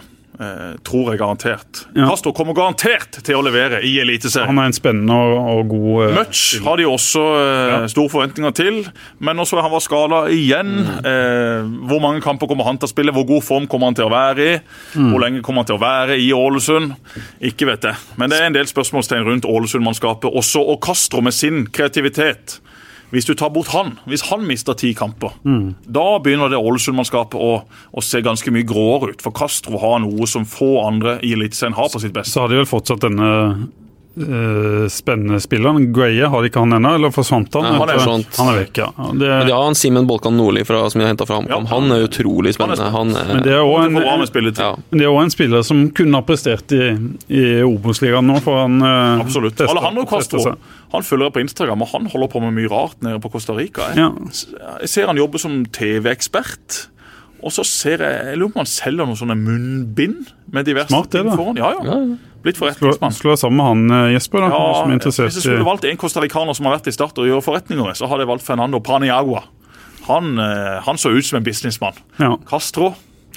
Castro kommer garantert til å levere i eliteserien. Han er en spennende og god Mutch har de også store forventninger til, men også han var skadet igjen. Hvor mange kamper kommer han til å spille? Hvor god form kommer han til å være i? Hvor lenge kommer han til å være i Ålesund? Ikke vet jeg. Men det er en del spørsmålstegn rundt Ålesund-mannskapet også, og Castro med sin kreativitet. Hvis du tar bort hvis han mister 10 kamper, da begynner det Ålesund-mannskapet å se ganske mye gråere ut. For Castro har noe som få andre i eliteserien har på sitt beste. Så har de vel fortsatt denne spennende spilleren. Greie, har de ikke han ennå, eller forsvant han? Han er vekk, ja. Ja, han Simen Bolkan Nordli som jeg hentet fra HamKam, han er utrolig spennende. Men det er også en spiller som kunne ha prestert i Obos-ligaen nå, for han absolutt. Alejandro Castro, han følger på Instagram, og han holder på med mye rart nede på Costa Rica. Jeg ser han jobbe som TV-ekspert, og så ser jeg lurer på om han selger noen sånne munnbind med diverse Smart, det da. Foran. Ja. Blitt forretningsmann. Slå sammen med han Jesper da, som er interessert. Hvis jeg skulle valgt en costaricaner som har vært i Start og gjør forretninger, så hadde jeg valgt Fernando Paniagua. Han så ut som en businessmann. Castro.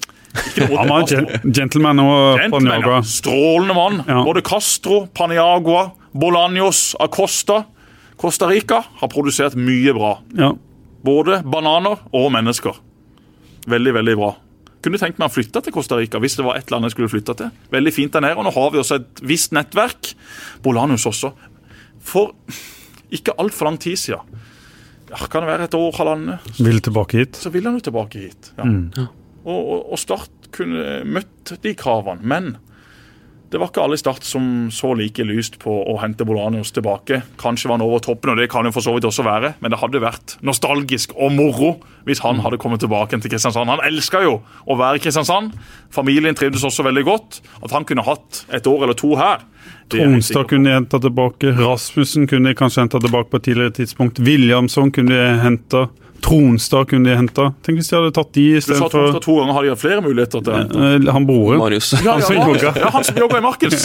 Han var gentleman og Paniagua. Strålende mann. Både Castro, Paniagua, Bolaños, Acosta, Costa Rica har produsert mye bra. Både bananer og mennesker. Veldig, veldig bra. Kunne tenkt meg å flytte til Costa Rica hvis det var et land jeg skulle flytte til. Veldig fint der nede, og nå har vi også et visst nettverk. Bolaños også. For ikke alt for lang tid siden. Kan det være et år, halvannet? Vil tilbake hit. Så vil han jo tilbake hit. Og Start kunne møtt de kravene, men det var ikke alle i Start som så like lyst på å hente Bolaños tilbake. Kanskje var han over toppen, og det kan jo for så vidt også være, men det hadde vært nostalgisk og moro hvis han hadde kommet tilbake til Kristiansand. Han elsket jo å være i Kristiansand. Familien trivdes også veldig godt. At han kunne hatt et år eller 2 her. Tronstad kunne de hente tilbake. Rasmussen kunne de kanskje hente tilbake på et tidligere tidspunkt. Williamson kunne de hente. Tronstad kunne de hente. Tenk hvis de hadde tatt de i stedet for... Du sa Tronstad 2 ganger, har de hatt flere muligheter til å hente? Han broren. Marius. Han som jobber i Markels.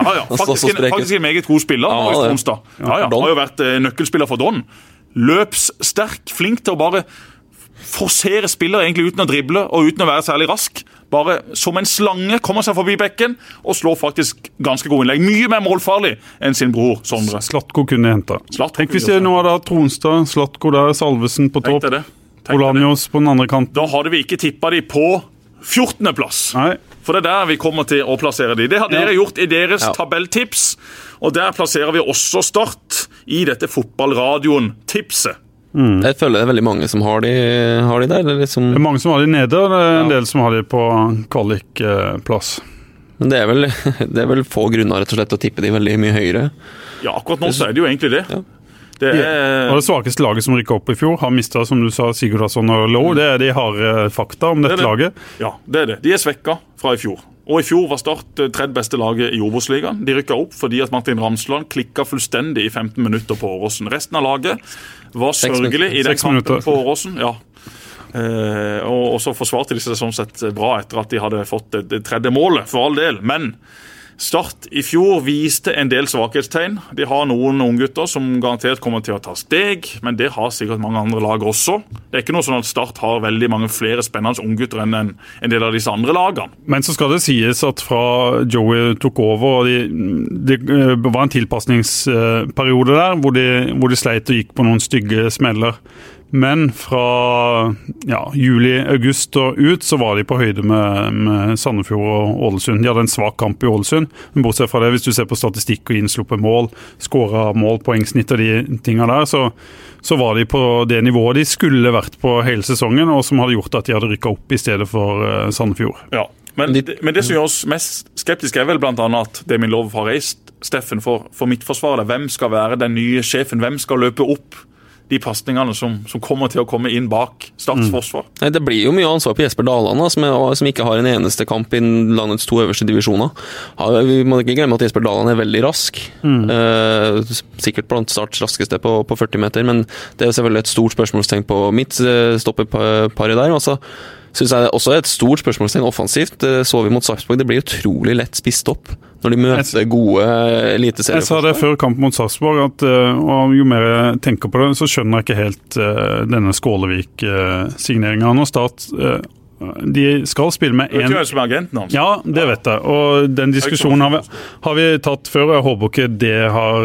Faktisk en meget god spiller, Marius Tronstad. Har jo vært nøkkelspiller for Don. Løpssterk, flink til å bare forsere spillere egentlig uten å drible og uten å være særlig rask. Bare som en slange kommer seg forbi bekken og slår faktisk ganske god innlegg. Mye mer målfarlig enn sin bror Sondre. Slatko kunne hente. Tenk hvis det nå hadde Tronstad, Slatko der, Salvesen på topp, Bolaños på den andre kanten. Da hadde vi ikke tippet de på 14. plass. Nei. For det er der vi kommer til å plassere de. Det har dere gjort i deres tabelltips, og der plasserer vi også Start i dette fotballradioen-tipset. Jeg føler det er veldig mange som har de der. Det er mange som har de nede, og det er en del som har de på kvalikplass. Men det er vel få grunner rett og slett å tippe de veldig mye høyere. Ja, akkurat nå så er det jo egentlig det. Det det svakeste laget som rykket opp i fjor har mistet, som du sa, Sigurdarsson og Lowe. Det er de harde fakta om dette laget. Ja, det er det. De er svekket fra i fjor. Og i fjor var Start tredje beste laget i Obos-ligaen. De rykket opp fordi at Martin Ramsland klikket fullstendig i 15 minutter på Åråsen. Resten av laget var sørgelig i den kampen på Åråsen. Og så forsvarte de seg sånn sett bra etter at de hadde fått det tredje målet, for all del. Men Start i fjor viste en del svakhetstegn. De har noen unggutter som garantert kommer til å ta steg, men det har sikkert mange andre lag også. Det er ikke noe sånn at Start har veldig mange flere spennende unggutter enn en del av disse andre lagene. Men så skal det sies at fra Joey tok over, og det var en tilpasningsperiode der, hvor de sleit og gikk på noen stygge smeller. Men fra juli-august og ut så var de på høyde med Sandefjord og Ålesund. De hadde en svak kamp i Ålesund, men bortsett fra det, hvis du ser på statistikk og innsluppet mål, skåret mål, poengsnitt og de tingene der, så var de på det nivået de skulle vært på hele sesongen, og som hadde gjort at de hadde rykket opp i stedet for Sandefjord. Ja, men det som gjør oss mest skeptiske er vel blant annet at Damien Love har reist, Steffen, for midtforsvaret. Hvem skal være den nye sjefen? Hvem skal løpe opp de passningene som kommer til å komme inn bak Starts forsvar? Nei, det blir jo mye ansvar på Jesper Daland, som ikke har en eneste kamp i landets 2 øverste divisjoner. Vi må ikke glemme at Jesper Daland er veldig rask. Sikkert blant Starts raskeste på 40 meter, men det er jo selvfølgelig et stort spørsmålstegn på mitt stoppeparet der. Altså, synes jeg også er et stort spørsmålstegn offensivt. Så vi mot Sarpsborg, det blir utrolig lett spist opp når de møter gode eliteserieforsvar. Jeg sa det før kamp mot Sarpsborg, at og jo mer jeg tenker på det, så skjønner jeg ikke helt denne Skålevik-signeringen. Når Start de skal spille med en... Det er som agenten hans. Ja, det vet jeg. Og den diskusjonen har vi tatt før, og jeg håper ikke det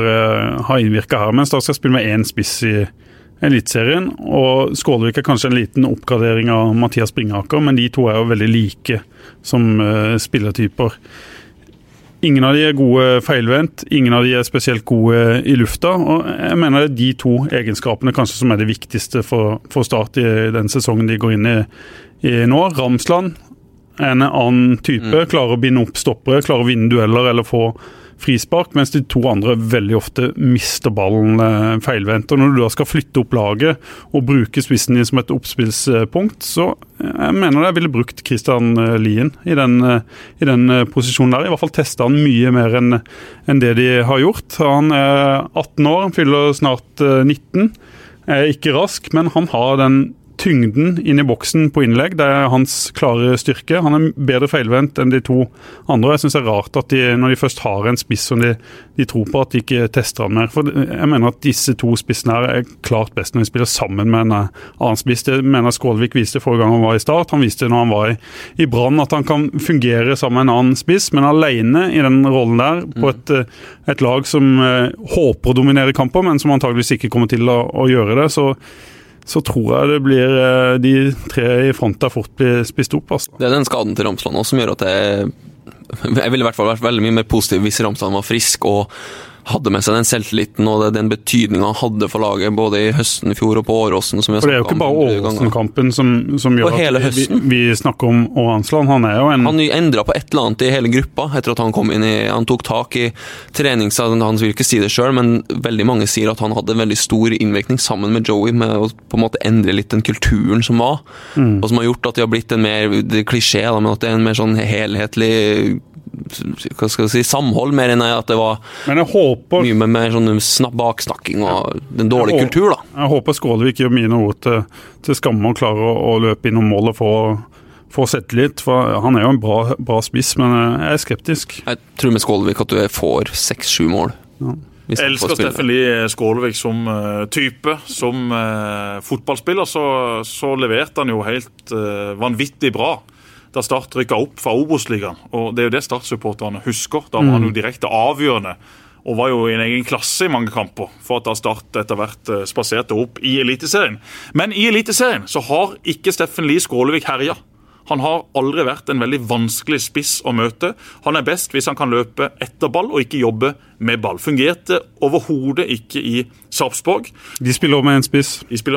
har innvirket her. Men Start skal spille med en spiss i Eliteserien, og Skålevik er kanskje en liten oppgradering av Mathias Bringaker, men de to er jo veldig like som spillertyper. Ingen av de er gode feilvendt, ingen av de er spesielt gode i lufta, og jeg mener det er de to egenskapene kanskje som er det viktigste for Start i den sesongen de går inn i nå. Ramsland er en annen type, klarer å binde opp stoppere, klarer å vinne dueller eller få frispark, mens de to andre veldig ofte mister ballen feilvendt. Og når du da skal flytte opp laget og bruke spissen din som et oppspillspunkt, så jeg mener jeg ville brukt Christian Lien i den posisjonen der. I hvert fall testet han mye mer enn det de har gjort. Han er 18 år, han fyller snart 19, er ikke rask, men han har den tyngden inn i boksen på innlegg, det er hans klare styrke. Han er bedre feilvendt enn de to andre. Jeg synes det er rart at når de først har en spiss som de tror på, at de ikke tester han mer. For jeg mener at disse to spissene her er klart best når de spiller sammen med en annen spiss. Det mener Skålevik viste forrige gang han var i Start. Han viste når han var i Brann at han kan fungere sammen med en annen spiss, men alene i den rollen der på et lag som håper å dominere kamper, men som antageligvis ikke kommer til å gjøre det, så tror jeg det blir de tre i front der fort blir spist opp. Altså. Det er den skaden til Ramsland også som gjør at jeg ville i hvert fall vært veldig mye mer positiv hvis Ramsland var frisk og hadde med seg den selvtilliten og den betydningen han hadde for laget, både i høsten i fjor og på Åråsen. For det er jo ikke bare Åråsen-kampen som gjør at vi snakker om Ramsland. Han er jo Han endret på et eller annet i hele gruppa etter at han kom inn han tok tak i trenings... Han vil ikke si det selv, men veldig mange sier at han hadde en veldig stor innvirkning sammen med Joey, med å på en måte endre litt den kulturen som var, og som har gjort at de har blitt en mer klisjé, men at det er en mer sånn helhetlig samhold, mer enn at det var mye med mer sånn baksnakking og den dårlige kultur da. Jeg håper Skålevik gjør mine ord til skamme og klarer å løpe innom målet for å sette litt, for han er jo en bra spiss, men jeg er skeptisk. Jeg tror med Skålevik at du får 6-7 mål. Ja. Jeg elsker Steffen Lie Skålevik som type, som fotballspiller, så leverte han jo helt vanvittig bra da Start rykket opp fra Obos-ligaen, og det er jo det Start-supporterne husker. Da var han jo direkte avgjørende, og var jo i en egen klasse i mange kamper, for at da Start etter hvert spaserte opp i Eliteserien. Men i Eliteserien så har ikke Steffen Lie Skålevik herja. Han har aldri vært en veldig vanskelig spiss å møte. Han er best hvis han kan løpe etter ball og ikke jobbe med ball. Fungerte overhodet ikke i Sarpsborg. De spiller med en spiss.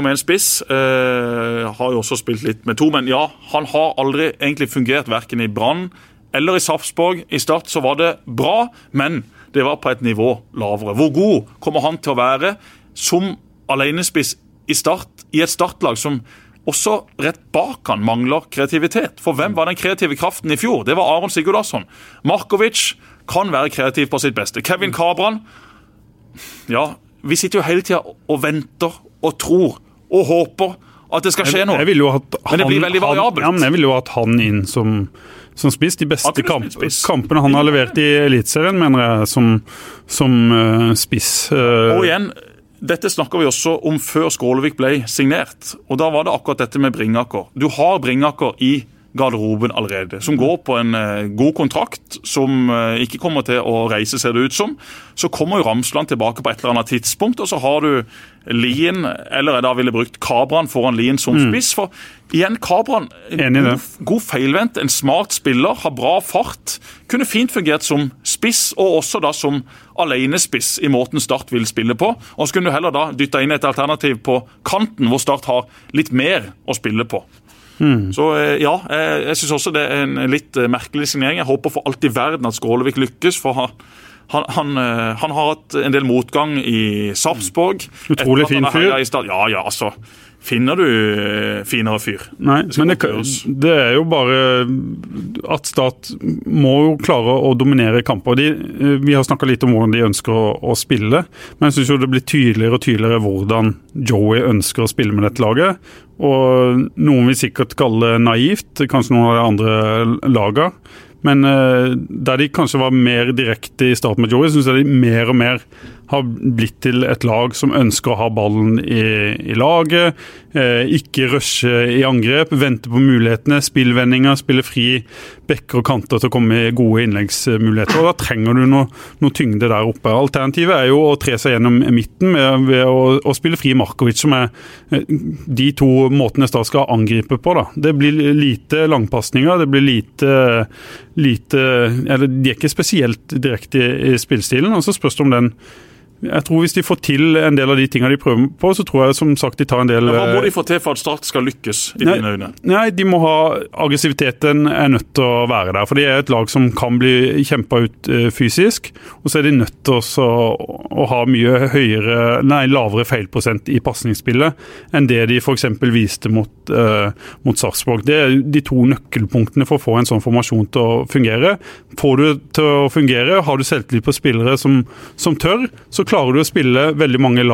Har jo også spilt litt med to, men ja, han har aldri egentlig fungert hverken i Brann eller i Sarpsborg. I Start så var det bra, men det var på et nivå lavere. Hvor god kommer han til å være som alenespiss i Start, i et Startlag som også rett bak han mangler kreativitet? For hvem var den kreative kraften i fjor? Det var Aron Sigurdarsson. Markovic kan være kreativ på sitt beste. Kevin Cabran, ja, vi sitter jo hele tiden og venter og tror og håper at det skal skje noe. Men det blir veldig variabelt. Jeg vil jo ha han inn som som spiss. De beste kampene han har levert i Elitserien, mener jeg, som spiss. Og igjen, dette snakker vi også om før Skålevik ble signert, og da var det akkurat dette med Bringaker. Du har Bringaker i garderoben allerede, som går på en god kontrakt, som ikke kommer til å reise, ser det ut som. Så kommer jo Ramsland tilbake på et eller annet tidspunkt, og så har du Lien, eller jeg da ville brukt Kabran foran Lien som spiss, for igjen Kabran, god feilvendt, en smart spiller, har bra fart, kunne fint fungert som spiss, og også da som alenespiss i måten Start vil spille på, og så kunne du heller da dytte inn et alternativ på kanten, hvor Start har litt mer å spille på. Så ja, jeg synes også det er en litt merkelig signering. Jeg håper for alt i verden at Skålevik lykkes, for han har hatt en del motgang i Sarpsborg. Utrolig fin fyr. Ja, altså. Finner du finere fyr? Nei, men det er jo bare at Start må jo klare å dominere kamper. Vi har snakket litt om hvordan de ønsker å spille, men jeg synes jo det blir tydeligere og tydeligere hvordan Joey ønsker å spille med dette laget. Og noen vil sikkert kalle det naivt, kanskje noen av de andre lagene. Men der de kanskje var mer direkte i starten med Joey, synes jeg de mer og mer har blitt til et lag som ønsker å ha ballen i laget, ikke rushe i angrep, vente på mulighetene, spillvendinger, spille fri bekker og kanter til å komme i gode innleggsmuligheter, og da trenger du noe tyngde der oppe. Alternativet er jo å tre seg gjennom midten ved å spille fri Markovic, som er de to måtene Start skal angripe på. Da. Det blir lite langpassninger, det blir lite eller de er ikke spesielt direkte i spillstilen, og så spørs det om den. Jeg tror hvis de får til en del av de tingene de prøver på, så tror jeg som sagt de tar en del... Men hva må de få til for at Start skal lykkes i dine øyne? Nei, de må ha aggressiviteten er nødt til å være der, for de er et lag som kan bli kjempet ut fysisk, og så er de nødt til å ha mye lavere feilprosent i passningsspillet enn det de for eksempel viste mot Sarpsborg. Det er de to nøkkelpunktene for å få en sånn formasjon til å fungere. Får du til å fungere, har du selvtillit på spillere som tør, så klarer du å spille veldig mange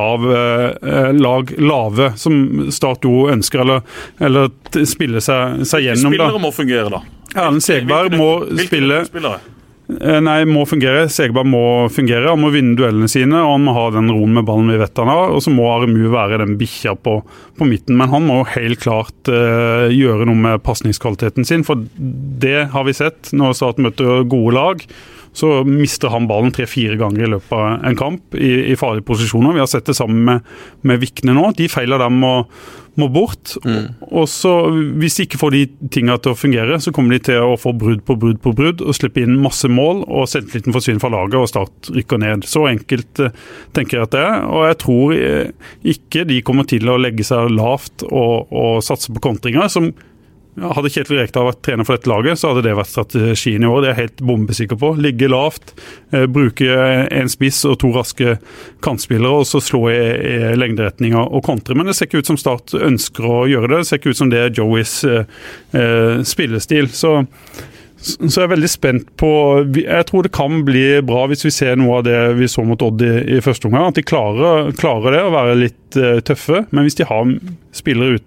lag lave, som Start jo ønsker, eller spille seg gjennom. Spillere må fungere da. Erlend Segberg må spille... Nei, må fungere. Segberg må fungere. Han må vinne duellene sine, og han må ha den roen med ballen vi vet han har, og så må Aremu være den bikkja på midten. Men han må helt klart gjøre noe med passningskvaliteten sin, for det har vi sett når Start møter gode lag. Så mister han ballen 3-4 ganger i løpet av en kamp i farlige posisjoner. Vi har sett det sammen med Vikne nå. De feiler dem må bort. Og så, hvis de ikke får de tingene til å fungere, så kommer de til å få brudd på brudd og slippe inn masse mål, og selvtilliten forsvinner fra laget, og Start rykker ned. Så enkelt tenker jeg at det er. Og jeg tror ikke de kommer til å legge seg lavt og satse på kontringer, som hadde Kjetil Rekdal vært trener for dette laget, så hadde det vært strategien i år. Det er jeg helt bombesikker på. Ligge lavt, bruke en spiss og to raske kantspillere, og så slå i lengderetninger og kontre. Men det ser ikke ut som Start ønsker å gjøre det. Det ser ikke ut som det er Joeys spillestil. Så jeg er veldig spent på... Jeg tror det kan bli bra hvis vi ser noe av det vi så mot Odd i første omgang, at de klarer det å være litt tøffe. Men hvis de har spillere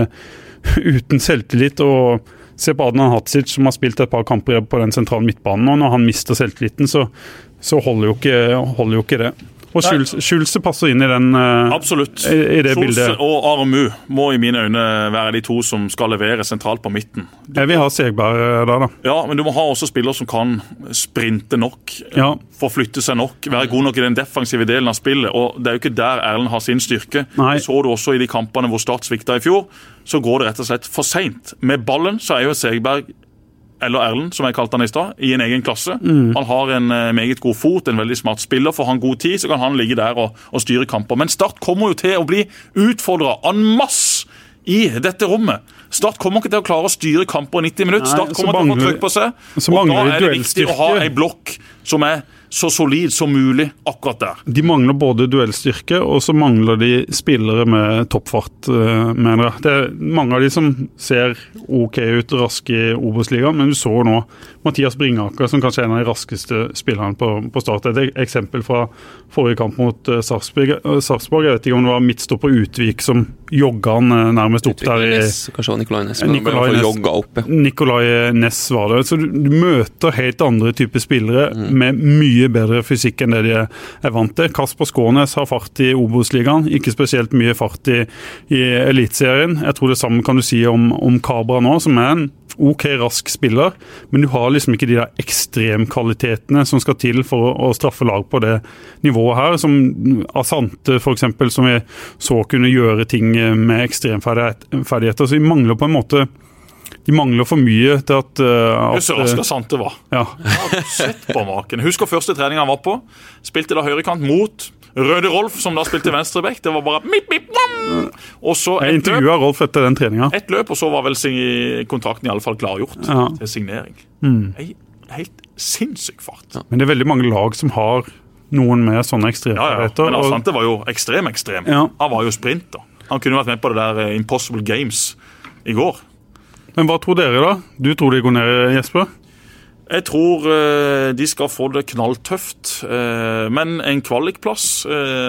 uten selvtillit, og se på Adnan Hadzic som har spilt et par kamper på den sentrale midtbanen, og når han mister selvtilliten så holder jo ikke det. Og Schulze passer inn i den absolutt. I det Schulze bildet. Og Aremu må i mine øyne være de to som skal levere sentralt på midten. Jeg vil ha Segberg der da. Ja, men du må ha også spillere som kan sprinte nok, forflytte seg nok, være god nok i den defensive delen av spillet, og det er jo ikke der Erlend har sin styrke. Nei. Så du også i de kampene hvor Start svikta i fjor, så går det rett og slett for sent. Med ballen så er jo Segberg eller Erlend, som jeg kalte han i stad, i en egen klasse. Han har en meget god fot, en veldig smart spiller. For han god tid, så kan han ligge der og styre kamper. Men Start kommer jo til å bli utfordret en masse i dette rommet. Start kommer ikke til å klare å styre kamper i 90 minutter. Start kommer til å få trykk på seg. Og da er det viktig å ha en blokk som er så solid som mulig akkurat der. De mangler både duellstyrke, og så mangler de spillere med toppfart, mener jeg. Det er mange av de som ser ok ut raske i Obos-ligaen, men du så nå Mathias Bringaker, som kanskje er en av de raskeste spillerne på Start. Det er et eksempel fra forrige kamp mot Sarpsborg. Jeg vet ikke om det var midtstopper Utvik som jogga han nærmest opp der i kanskje Nikolai Næss, men Nikolai Næss jogga opp, ja. Nikolai Næss var det. Så du møter helt andre typer spillere med mye bedre fysikk enn det de er vant til. Kasper Skånes har fart i Obos-ligaen, ikke spesielt mye fart i Elitserien. Jeg tror det samme kan du si om Kabra nå, som er en ok rask spiller, men du har liksom ikke de der ekstremkvalitetene som skal til for å straffe lag på det nivået her, som Asante for eksempel, som vi så kunne gjøre ting med ekstremferdigheter, så de mangler på en måte for mye til at så rask Asante var. Ja. Jeg har sett på maken. Husker første trening han var på, spilte da høyrekant mot Røde Rolf, som da spilte venstrebekk. Det var bare mip, mip, bam! Og så jeg intervjuet Rolf etter den treningen. Et løp, og så var vel kontrakten i alle fall klargjort til signering. Helt sinnssyk fart. Ja. Men det er veldig mange lag som har noen med sånne ekstremferdigheter. Men Asante var jo ekstrem. Ja. Han var jo sprinter. Han kunne vært med på det der Impossible Games i går. Men hva tror dere da? Du tror de går ned, Jesper? Jeg tror de skal få det knalltøft, men en kvalikplass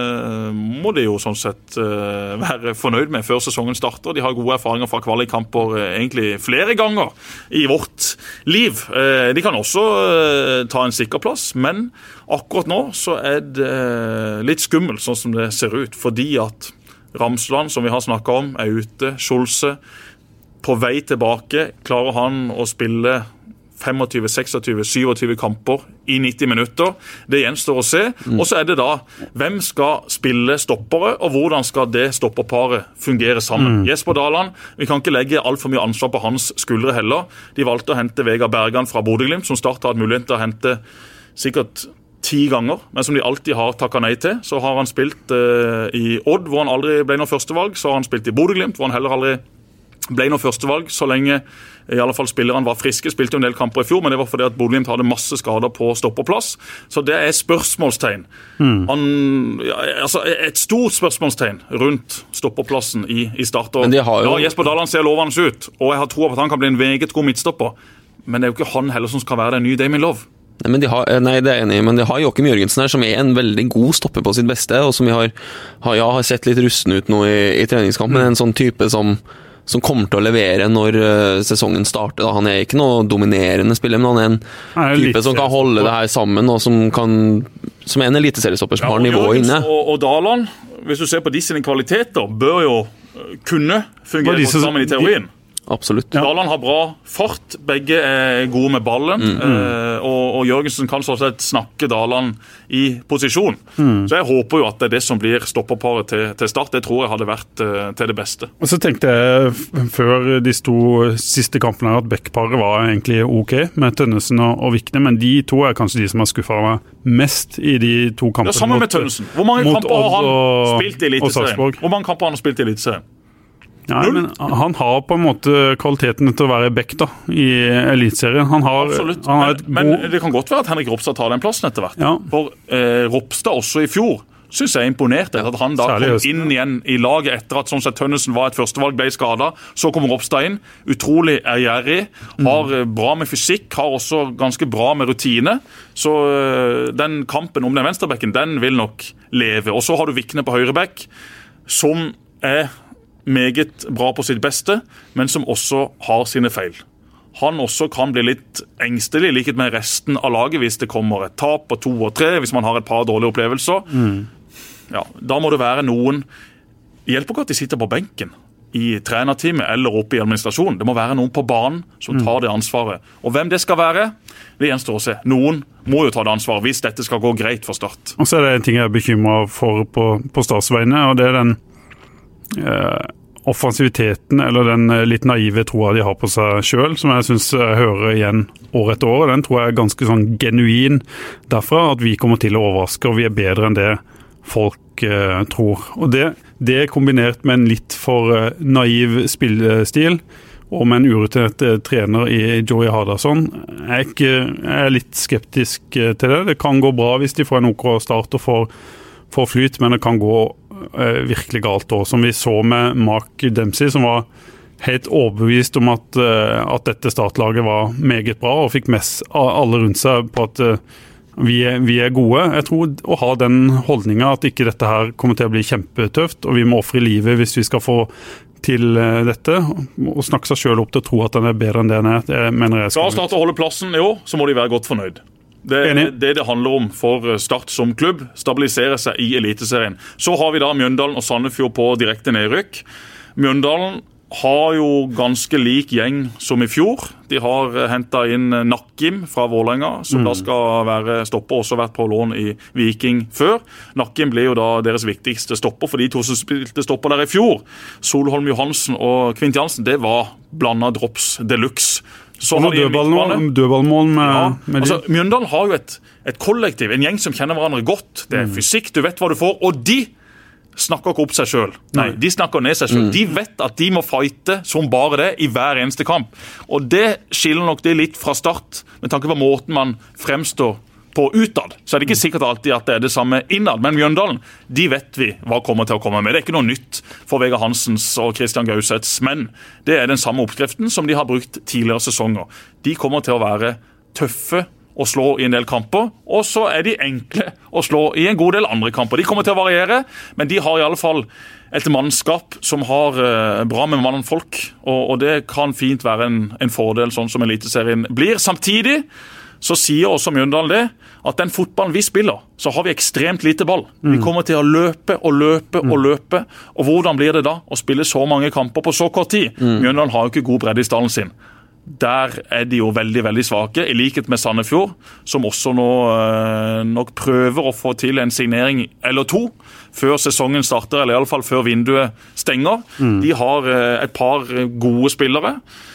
må de jo sånn sett være fornøyd med før sesongen starter. De har gode erfaringer fra kvalikkamper egentlig flere ganger i vårt liv. De kan også ta en sikker plass, men akkurat nå så er det litt skummelt sånn som det ser ut, fordi at Ramsland, som vi har snakket om, er ute. Scholze på vei tilbake. Klarer han å spille 25, 26, 27 kamper i 90 minutter. Det gjenstår å se. Og så er det da, hvem skal spille stoppere, og hvordan skal det stopperparet fungere sammen? Jesper Daland, vi kan ikke legge alt for mye ansvar på hans skuldre heller. De valgte å hente Vegard Bergan fra Bodø/Glimt, som startet hadde mulighet til å hente sikkert 10 ganger, men som de alltid har takket nei til. Så har han spilt i Odd, hvor han aldri ble noe førstevalg. Så har han spilt i Bodø/Glimt, hvor han heller aldri ble noe førstevalg, så lenge i alle fall spillerne var friske. Spilte jo en del kamper i fjor, men det var fordi at Bodø/Glimt hadde masse skader på stopperplass. Så det er spørsmålstegn. Et stort spørsmålstegn rundt stopperplassen i start. Jesper Daland ser lovende ut, og jeg har tro på at han kan bli en meget god midtstopper. Men det er jo ikke han heller som skal være den nye Damien Love. Nei, det er jeg enig i, men de har Joakim Jørgensen her, som er en veldig god stopper på sitt beste, og som vi har sett litt rusten ut nå i treningskampen. En sånn type som kommer til å levere når sesongen starter. Han er ikke noe dominerende spiller, men han er en type som kan holde det her sammen, og som er en eliteseriestopper som har nivået inne. Og Daland, hvis du ser på de sine kvaliteter, bør jo kunne fungere godt sammen i teorien. Absolutt. Daland har bra fart, begge er gode med ballen, og Jørgensen kan sånn sett snakke Daland i posisjon. Så jeg håper jo at det er det som blir stopperparet til start. Det tror jeg hadde vært til det beste. Og så tenkte jeg før de siste kampene at Beck-paret var egentlig ok med Tønnesen og Vikne, men de to er kanskje de som har skuffet meg mest i de to kampene. Ja, sammen med Tønnesen. Hvor mange kamper har han spilt i Eliteserien? Nei, men han har på en måte kvaliteten til å være Beck da, i Elitserien. Absolutt, men det kan godt være at Henrik Ropstad tar den plassen etter hvert. Ja. For Ropstad også i fjor synes jeg er imponert at han da kom inn igjen i laget etter at sånn sett Tønnesen var et førstevalg, ble skadet. Så kommer Ropstad inn, utrolig ærgjerrig, har bra med fysikk, har også ganske bra med rutine. Så den kampen om den venstrebekken, den vil nok leve. Og så har du Vikne på høyrebekk, som er meget bra på sitt beste, men som også har sine feil. Han også kan bli litt engstelig, likhet med resten av laget hvis det kommer et tap på 2 og 3, hvis man har et par dårlige opplevelser. Ja, da må det være noen. Det hjelper ikke at de sitter på benken i trenerteamet eller oppe i administrasjonen. Det må være noen på banen som tar det ansvaret. Og hvem det skal være, det gjenstår å se. Noen må jo ta det ansvaret hvis dette skal gå greit for Start. Og så er det en ting jeg er bekymret for på Starts vegne, og det er den offensiviteten eller den litt naive troa de har på seg selv, som jeg synes jeg hører igjen år etter år. Den tror jeg er ganske sånn genuin derfra, at vi kommer til å overraske, og vi er bedre enn det folk tror. Og det kombinert med en litt for naiv spillestil, og med en urutinert trener i Joey Hardasson, jeg er litt skeptisk til det. Det kan gå bra hvis de får en OK start og får flyt, men det kan gå virkelig galt også, som vi så med Mark Dempsey, som var helt overbevist om at dette startlaget var meget bra, og fikk mest alle rundt seg på at vi er gode. Jeg tror å ha den holdningen at ikke dette her kommer til å bli kjempetøft, og vi må offre livet hvis vi skal få til dette, og snakke seg selv opp til å tro at den er bedre enn det den er. Jeg mener jeg skal Start å holde plassen i år, så må de være godt fornøyd. Det handler om for Start som klubb, stabilisere seg i Eliteserien. Så har vi da Mjøndalen og Sandefjord på direkte nedrykk. Mjøndalen har jo ganske lik gjeng som i fjor. De har hentet inn Nakkim fra Vålerenga, som da skal være stopper, også vært på lån i Viking før. Nakkim ble jo da deres viktigste stopper, for de to som spilte stopper der i fjor, Solholm Johansen og Kvint Jansen, det var blandet drops deluxe. Så har de dødballmål med altså, Mjøndalen har jo et kollektiv, en gjeng som kjenner hverandre godt. Det er fysikk, du vet hva du får, og de snakker ikke opp seg selv. Nei, de snakker ned seg selv. De vet at de må fighte som bare det i hver eneste kamp. Og det skiller nok det litt fra Start, med tanke på måten man fremstår på utad. Så er det ikke sikkert alltid at det er det samme innad, men Mjøndalen, de vet vi hva kommer til å komme med. Det er ikke noe nytt for Vegard Hansens og Christian Gausets, men det er den samme oppskriften som de har brukt tidligere sesonger. De kommer til å være tøffe å slå i en del kamper, og så er de enkle å slå i en god del andre kamper. De kommer til å variere, men de har i alle fall et mannskap som har bra med mannfolk, og det kan fint være en fordel sånn som Eliteserien blir. Samtidig så sier også Mjøndalen det, at den fotballen vi spiller, så har vi ekstremt lite ball. Vi kommer til å løpe og løpe og løpe, og hvordan blir det da å spille så mange kamper på så kort tid? Mjøndalen har jo ikke god bredde i stallen sin. Der er de jo veldig, veldig svake, i likhet med Sandefjord, som også nå nok prøver å få til en signering eller to, før sesongen starter, eller i alle fall før vinduet stenger. De har et par gode spillere.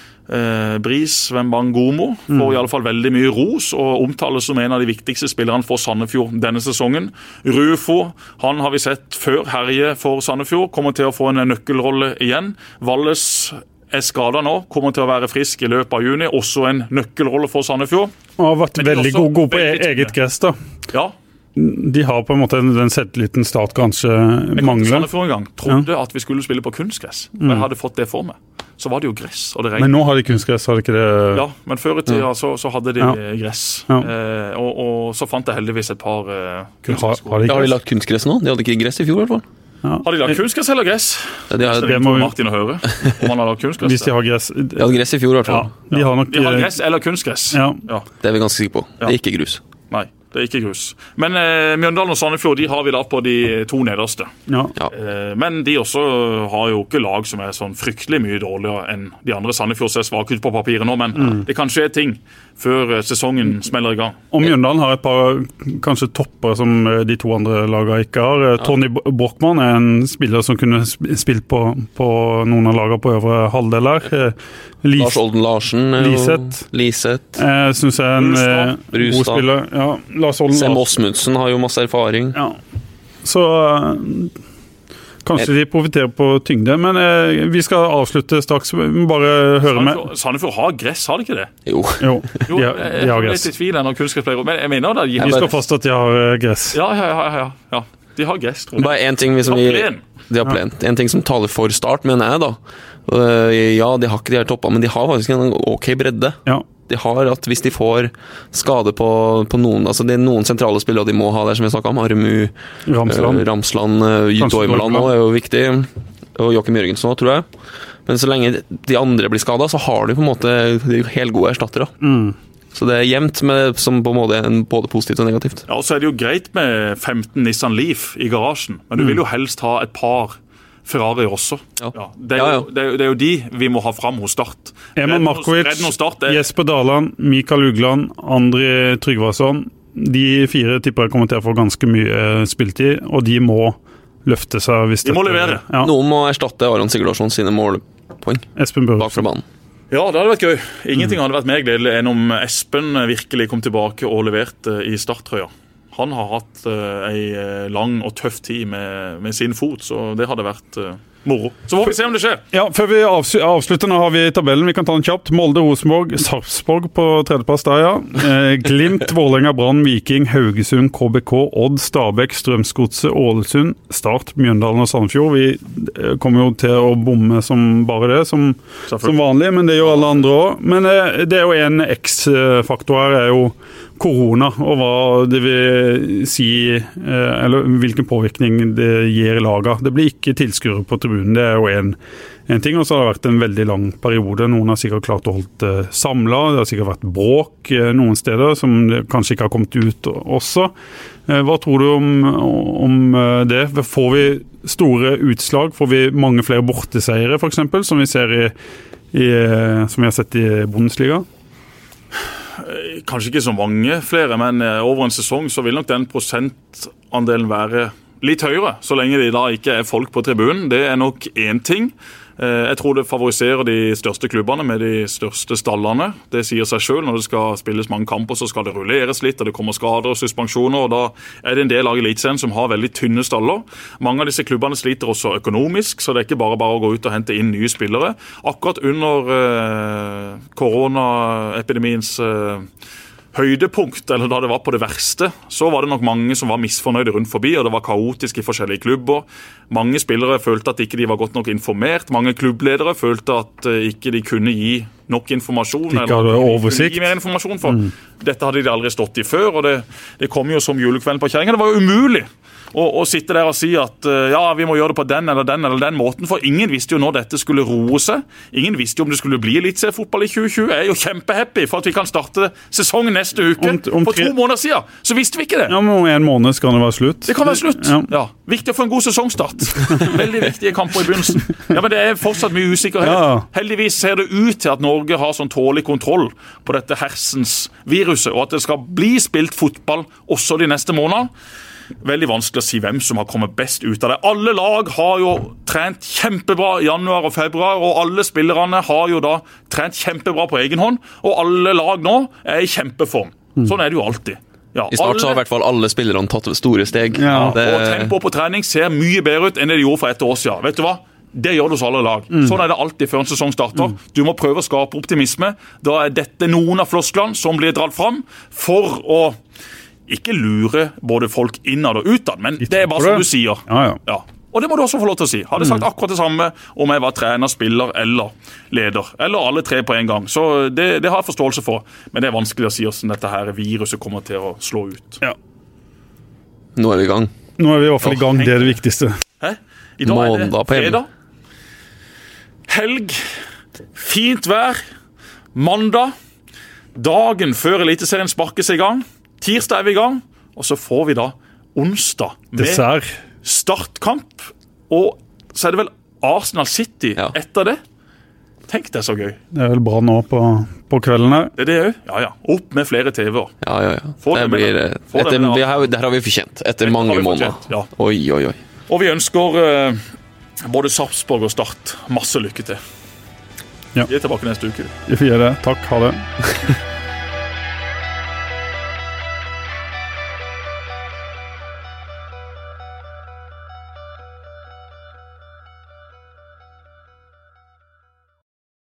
Bris Wembangomo får i alle fall veldig mye ros og omtales som en av de viktigste spillerne for Sandefjord denne sesongen. Rufo, han har vi sett før herje for Sandefjord, kommer til å få en nøkkelrolle igjen. Valles er skadet nå, kommer til å være frisk i løpet av juni, også en nøkkelrolle for Sandefjord. Han har vært veldig god på eget gress da. Ja. De har på en måte den selvtilliten Start kanskje mangler. Jeg kom til Sandefjord en gang, trodde at vi skulle spille på kunstgress, og jeg hadde fått det for meg. Så var det jo gress, og det regnet. Men nå har de kunstgress, har de ikke det? Ja, men før i tida så hadde de gress. Ja. Og så fant jeg heldigvis et par kunstgress. Har de lagt kunstgress nå? De hadde ikke gress i fjor i hvert fall. Ja. Har de lagt kunstgress eller gress? Det må Martin å høre om han har lagt kunstgress. Hvis de har gress. De hadde gress i fjor i hvert fall. Ja. De har gress eller kunstgress. Ja. Det er vi ganske sikre på. Det er ikke grus. Nei, det er ikke grus. Men Mjøndalen og Sandefjord, de har vi da på de to nederste. Ja. Men de også har jo ikke lag som er sånn fryktelig mye dårligere enn de andre. Sandefjord ser svak ut på papiret nå, men det kan skje ting før sesongen smeller i gang. Og Mjøndalen har et par kanskje topper som de to andre lagene ikke har. Tony Brochmann er en spiller som kunne spilt på noen av lagene på øvre halvdel her. Lars Olden Larsen. Liseth. Jeg synes jeg er en god spiller. Ja, Lars Olden Sem Osmundsen har jo masse erfaring. Ja. Så kanskje de profiterer på tyngde, men vi skal avslutte straks. Bare høre med... Sandefjord har gress, har de ikke det? Jo, de har gress. Litt i tvil når kunstgresspleier, men jeg mener det. Vi skal fast at de har gress. Ja. De har gress, tror jeg. Bare en ting de har plent. En ting som taler for Start, mener jeg da. Ja, de har ikke de her toppene, men de har faktisk en ok bredde. Ja. De har at hvis de får skade på noen, altså det er noen sentrale spillere de må ha der, som vi snakket om, Armu, Ramsland, Doimeland er jo viktig, og Joakim Jørgensen også, tror jeg. Men så lenge de andre blir skadet, så har de på en måte helt gode erstattere. Så det er jevnt med som på en måte både positivt og negativt. Ja, og så er det jo greit med 15 Nissan Leaf i garasjen, men du vil jo helst ha et par Ferrari også. Ja. Det er jo de vi må ha fram hos Start. Emil Markovic, Jesper Daland, Mikael Ugland, André Tryggvason. De 4 tipper jeg kommer til å få ganske mye spiltid, og de må løfte seg. Hvis de må levere. Ja. Noen må erstatte Aron Sigurdarsson sine målpoeng bak fra banen. Ja, det hadde vært gøy. Ingenting hadde vært mer gledelig enn om Espen virkelig kom tilbake og leverte i starttrøya. Han har hatt en lang og tøff tid med sin fot, så det hadde vært moro. Så får vi se om det skjer. Ja, før vi avslutter, nå har vi tabellen. Vi kan ta den kjapt. Molde, Rosenborg, Sarpsborg på tredjeplass der, ja. Glimt, Vålerenga, Brann, Viking, Haugesund, KBK, Odd, Stabæk, Strømsgodset, Ålesund, Start, Mjøndalen og Sandefjord. Vi kommer jo til å bomme som bare det, som vanlig, men det gjør alle andre også. Men det er jo en X-faktor her, er jo korona, og hva det vil si, eller hvilken påvirkning det gir i laget. Det blir ikke tilskuere på tribunen, det er jo en ting, og så har det vært en veldig lang periode. Noen har sikkert klart å holde samlet, det har sikkert vært bråk noen steder, som kanskje ikke har kommet ut også. Hva tror du om det? Får vi store utslag? Får vi mange flere borteseiere, for eksempel, som vi ser som vi har sett i Bundesliga? Kanskje ikke så mange flere, men over en sesong så vil nok den prosentandelen være litt høyere, så lenge det da ikke er folk på tribunen. Det er nok en ting. Jeg tror det favoriserer de største klubbene med de største stallene. Det sier seg selv. Når det skal spilles mange kamper, så skal det rulleres litt, og det kommer skader og suspensjoner, og da er det en del lag i Eliteserien som har veldig tynne staller. Mange av disse klubbene sliter også økonomisk, så det er ikke bare å gå ut og hente inn nye spillere. Akkurat under koronaepidemiens høydepunkt, eller da det var på det verste, så var det nok mange som var misfornøyde rundt forbi, og det var kaotisk i forskjellige klubber. Mange spillere følte at ikke de var godt nok informert. Mange klubbledere følte at ikke de kunne gi nok informasjon. De ikke hadde oversikt. Gi mer informasjon, for dette hadde de aldri stått i før, og det kom jo som julekvelden på kjerringen. Det var jo umulig å sitte der og si at ja, vi må gjøre det på den eller den måten, for ingen visste jo når dette skulle roe seg. Ingen visste jo om det skulle bli eliteseriefotball i 2020. Jeg er jo kjempehappy for at vi kan starte sesongen neste uke. For 2 måneder siden så visste vi ikke det. Ja, men om 1 måned skal det være slutt. Det kan være slutt, ja. Viktig å få en god sesongstart. Veldig viktige kamper i begynnelsen. Ja, men det er fortsatt mye usikkerhet. Ja. Heldigvis ser det ut til at Norge har sånn tålig kontroll på dette hersens viruset, og at det skal bli spilt fotball også de neste månedene. Veldig vanskelig å si hvem som har kommet best ut av det. Alle lag har jo trent kjempebra i januar og februar, og alle spillerne har jo da trent kjempebra på egen hånd, og alle lag nå er i kjempeform. Sånn er det jo alltid. Ja, I start så har i hvert fall alle spillerne tatt store steg. Ja. Og tempo på trening ser mye bedre ut enn det de gjorde for 1 år siden. Vet du hva? Det gjør det hos alle lag. Sånn er det alltid før en sesong starter. Du må prøve å skape optimisme. Da er dette noen av flosklene som blir dratt fram for å ikke lure både folk innad og utad, men det er bare som du sier. Ja. Og det må du også få lov til å si. Hadde sagt akkurat det samme om jeg var trener, spiller eller leder. Eller alle 3 på en gang. Så det har jeg forståelse for. Men det er vanskelig å si hvordan dette her viruset kommer til å slå ut. Ja. Nå er vi i gang. Nå er vi i hvert fall i gang, det er det viktigste. Hæ? I dag er det fredag. Helg. Fint vær. Mandag. Dagen før Eliteserien sparkes i gang. Tirsdag er vi i gang, og så får vi da onsdag med Dessert. Startkamp, og så er det vel Arsenal City etter det. Tenk det er så gøy. Det er vel bra nå på kvelden her. Det er det jo. Ja. Opp med flere TV-er. Ja. Det har vi fortjent etter mange måneder. Ja. Oi. Og vi ønsker både Sarpsborg og Start masse lykke til. Ja. Vi er tilbake neste uke. Vi får gjøre det. Takk, ha det.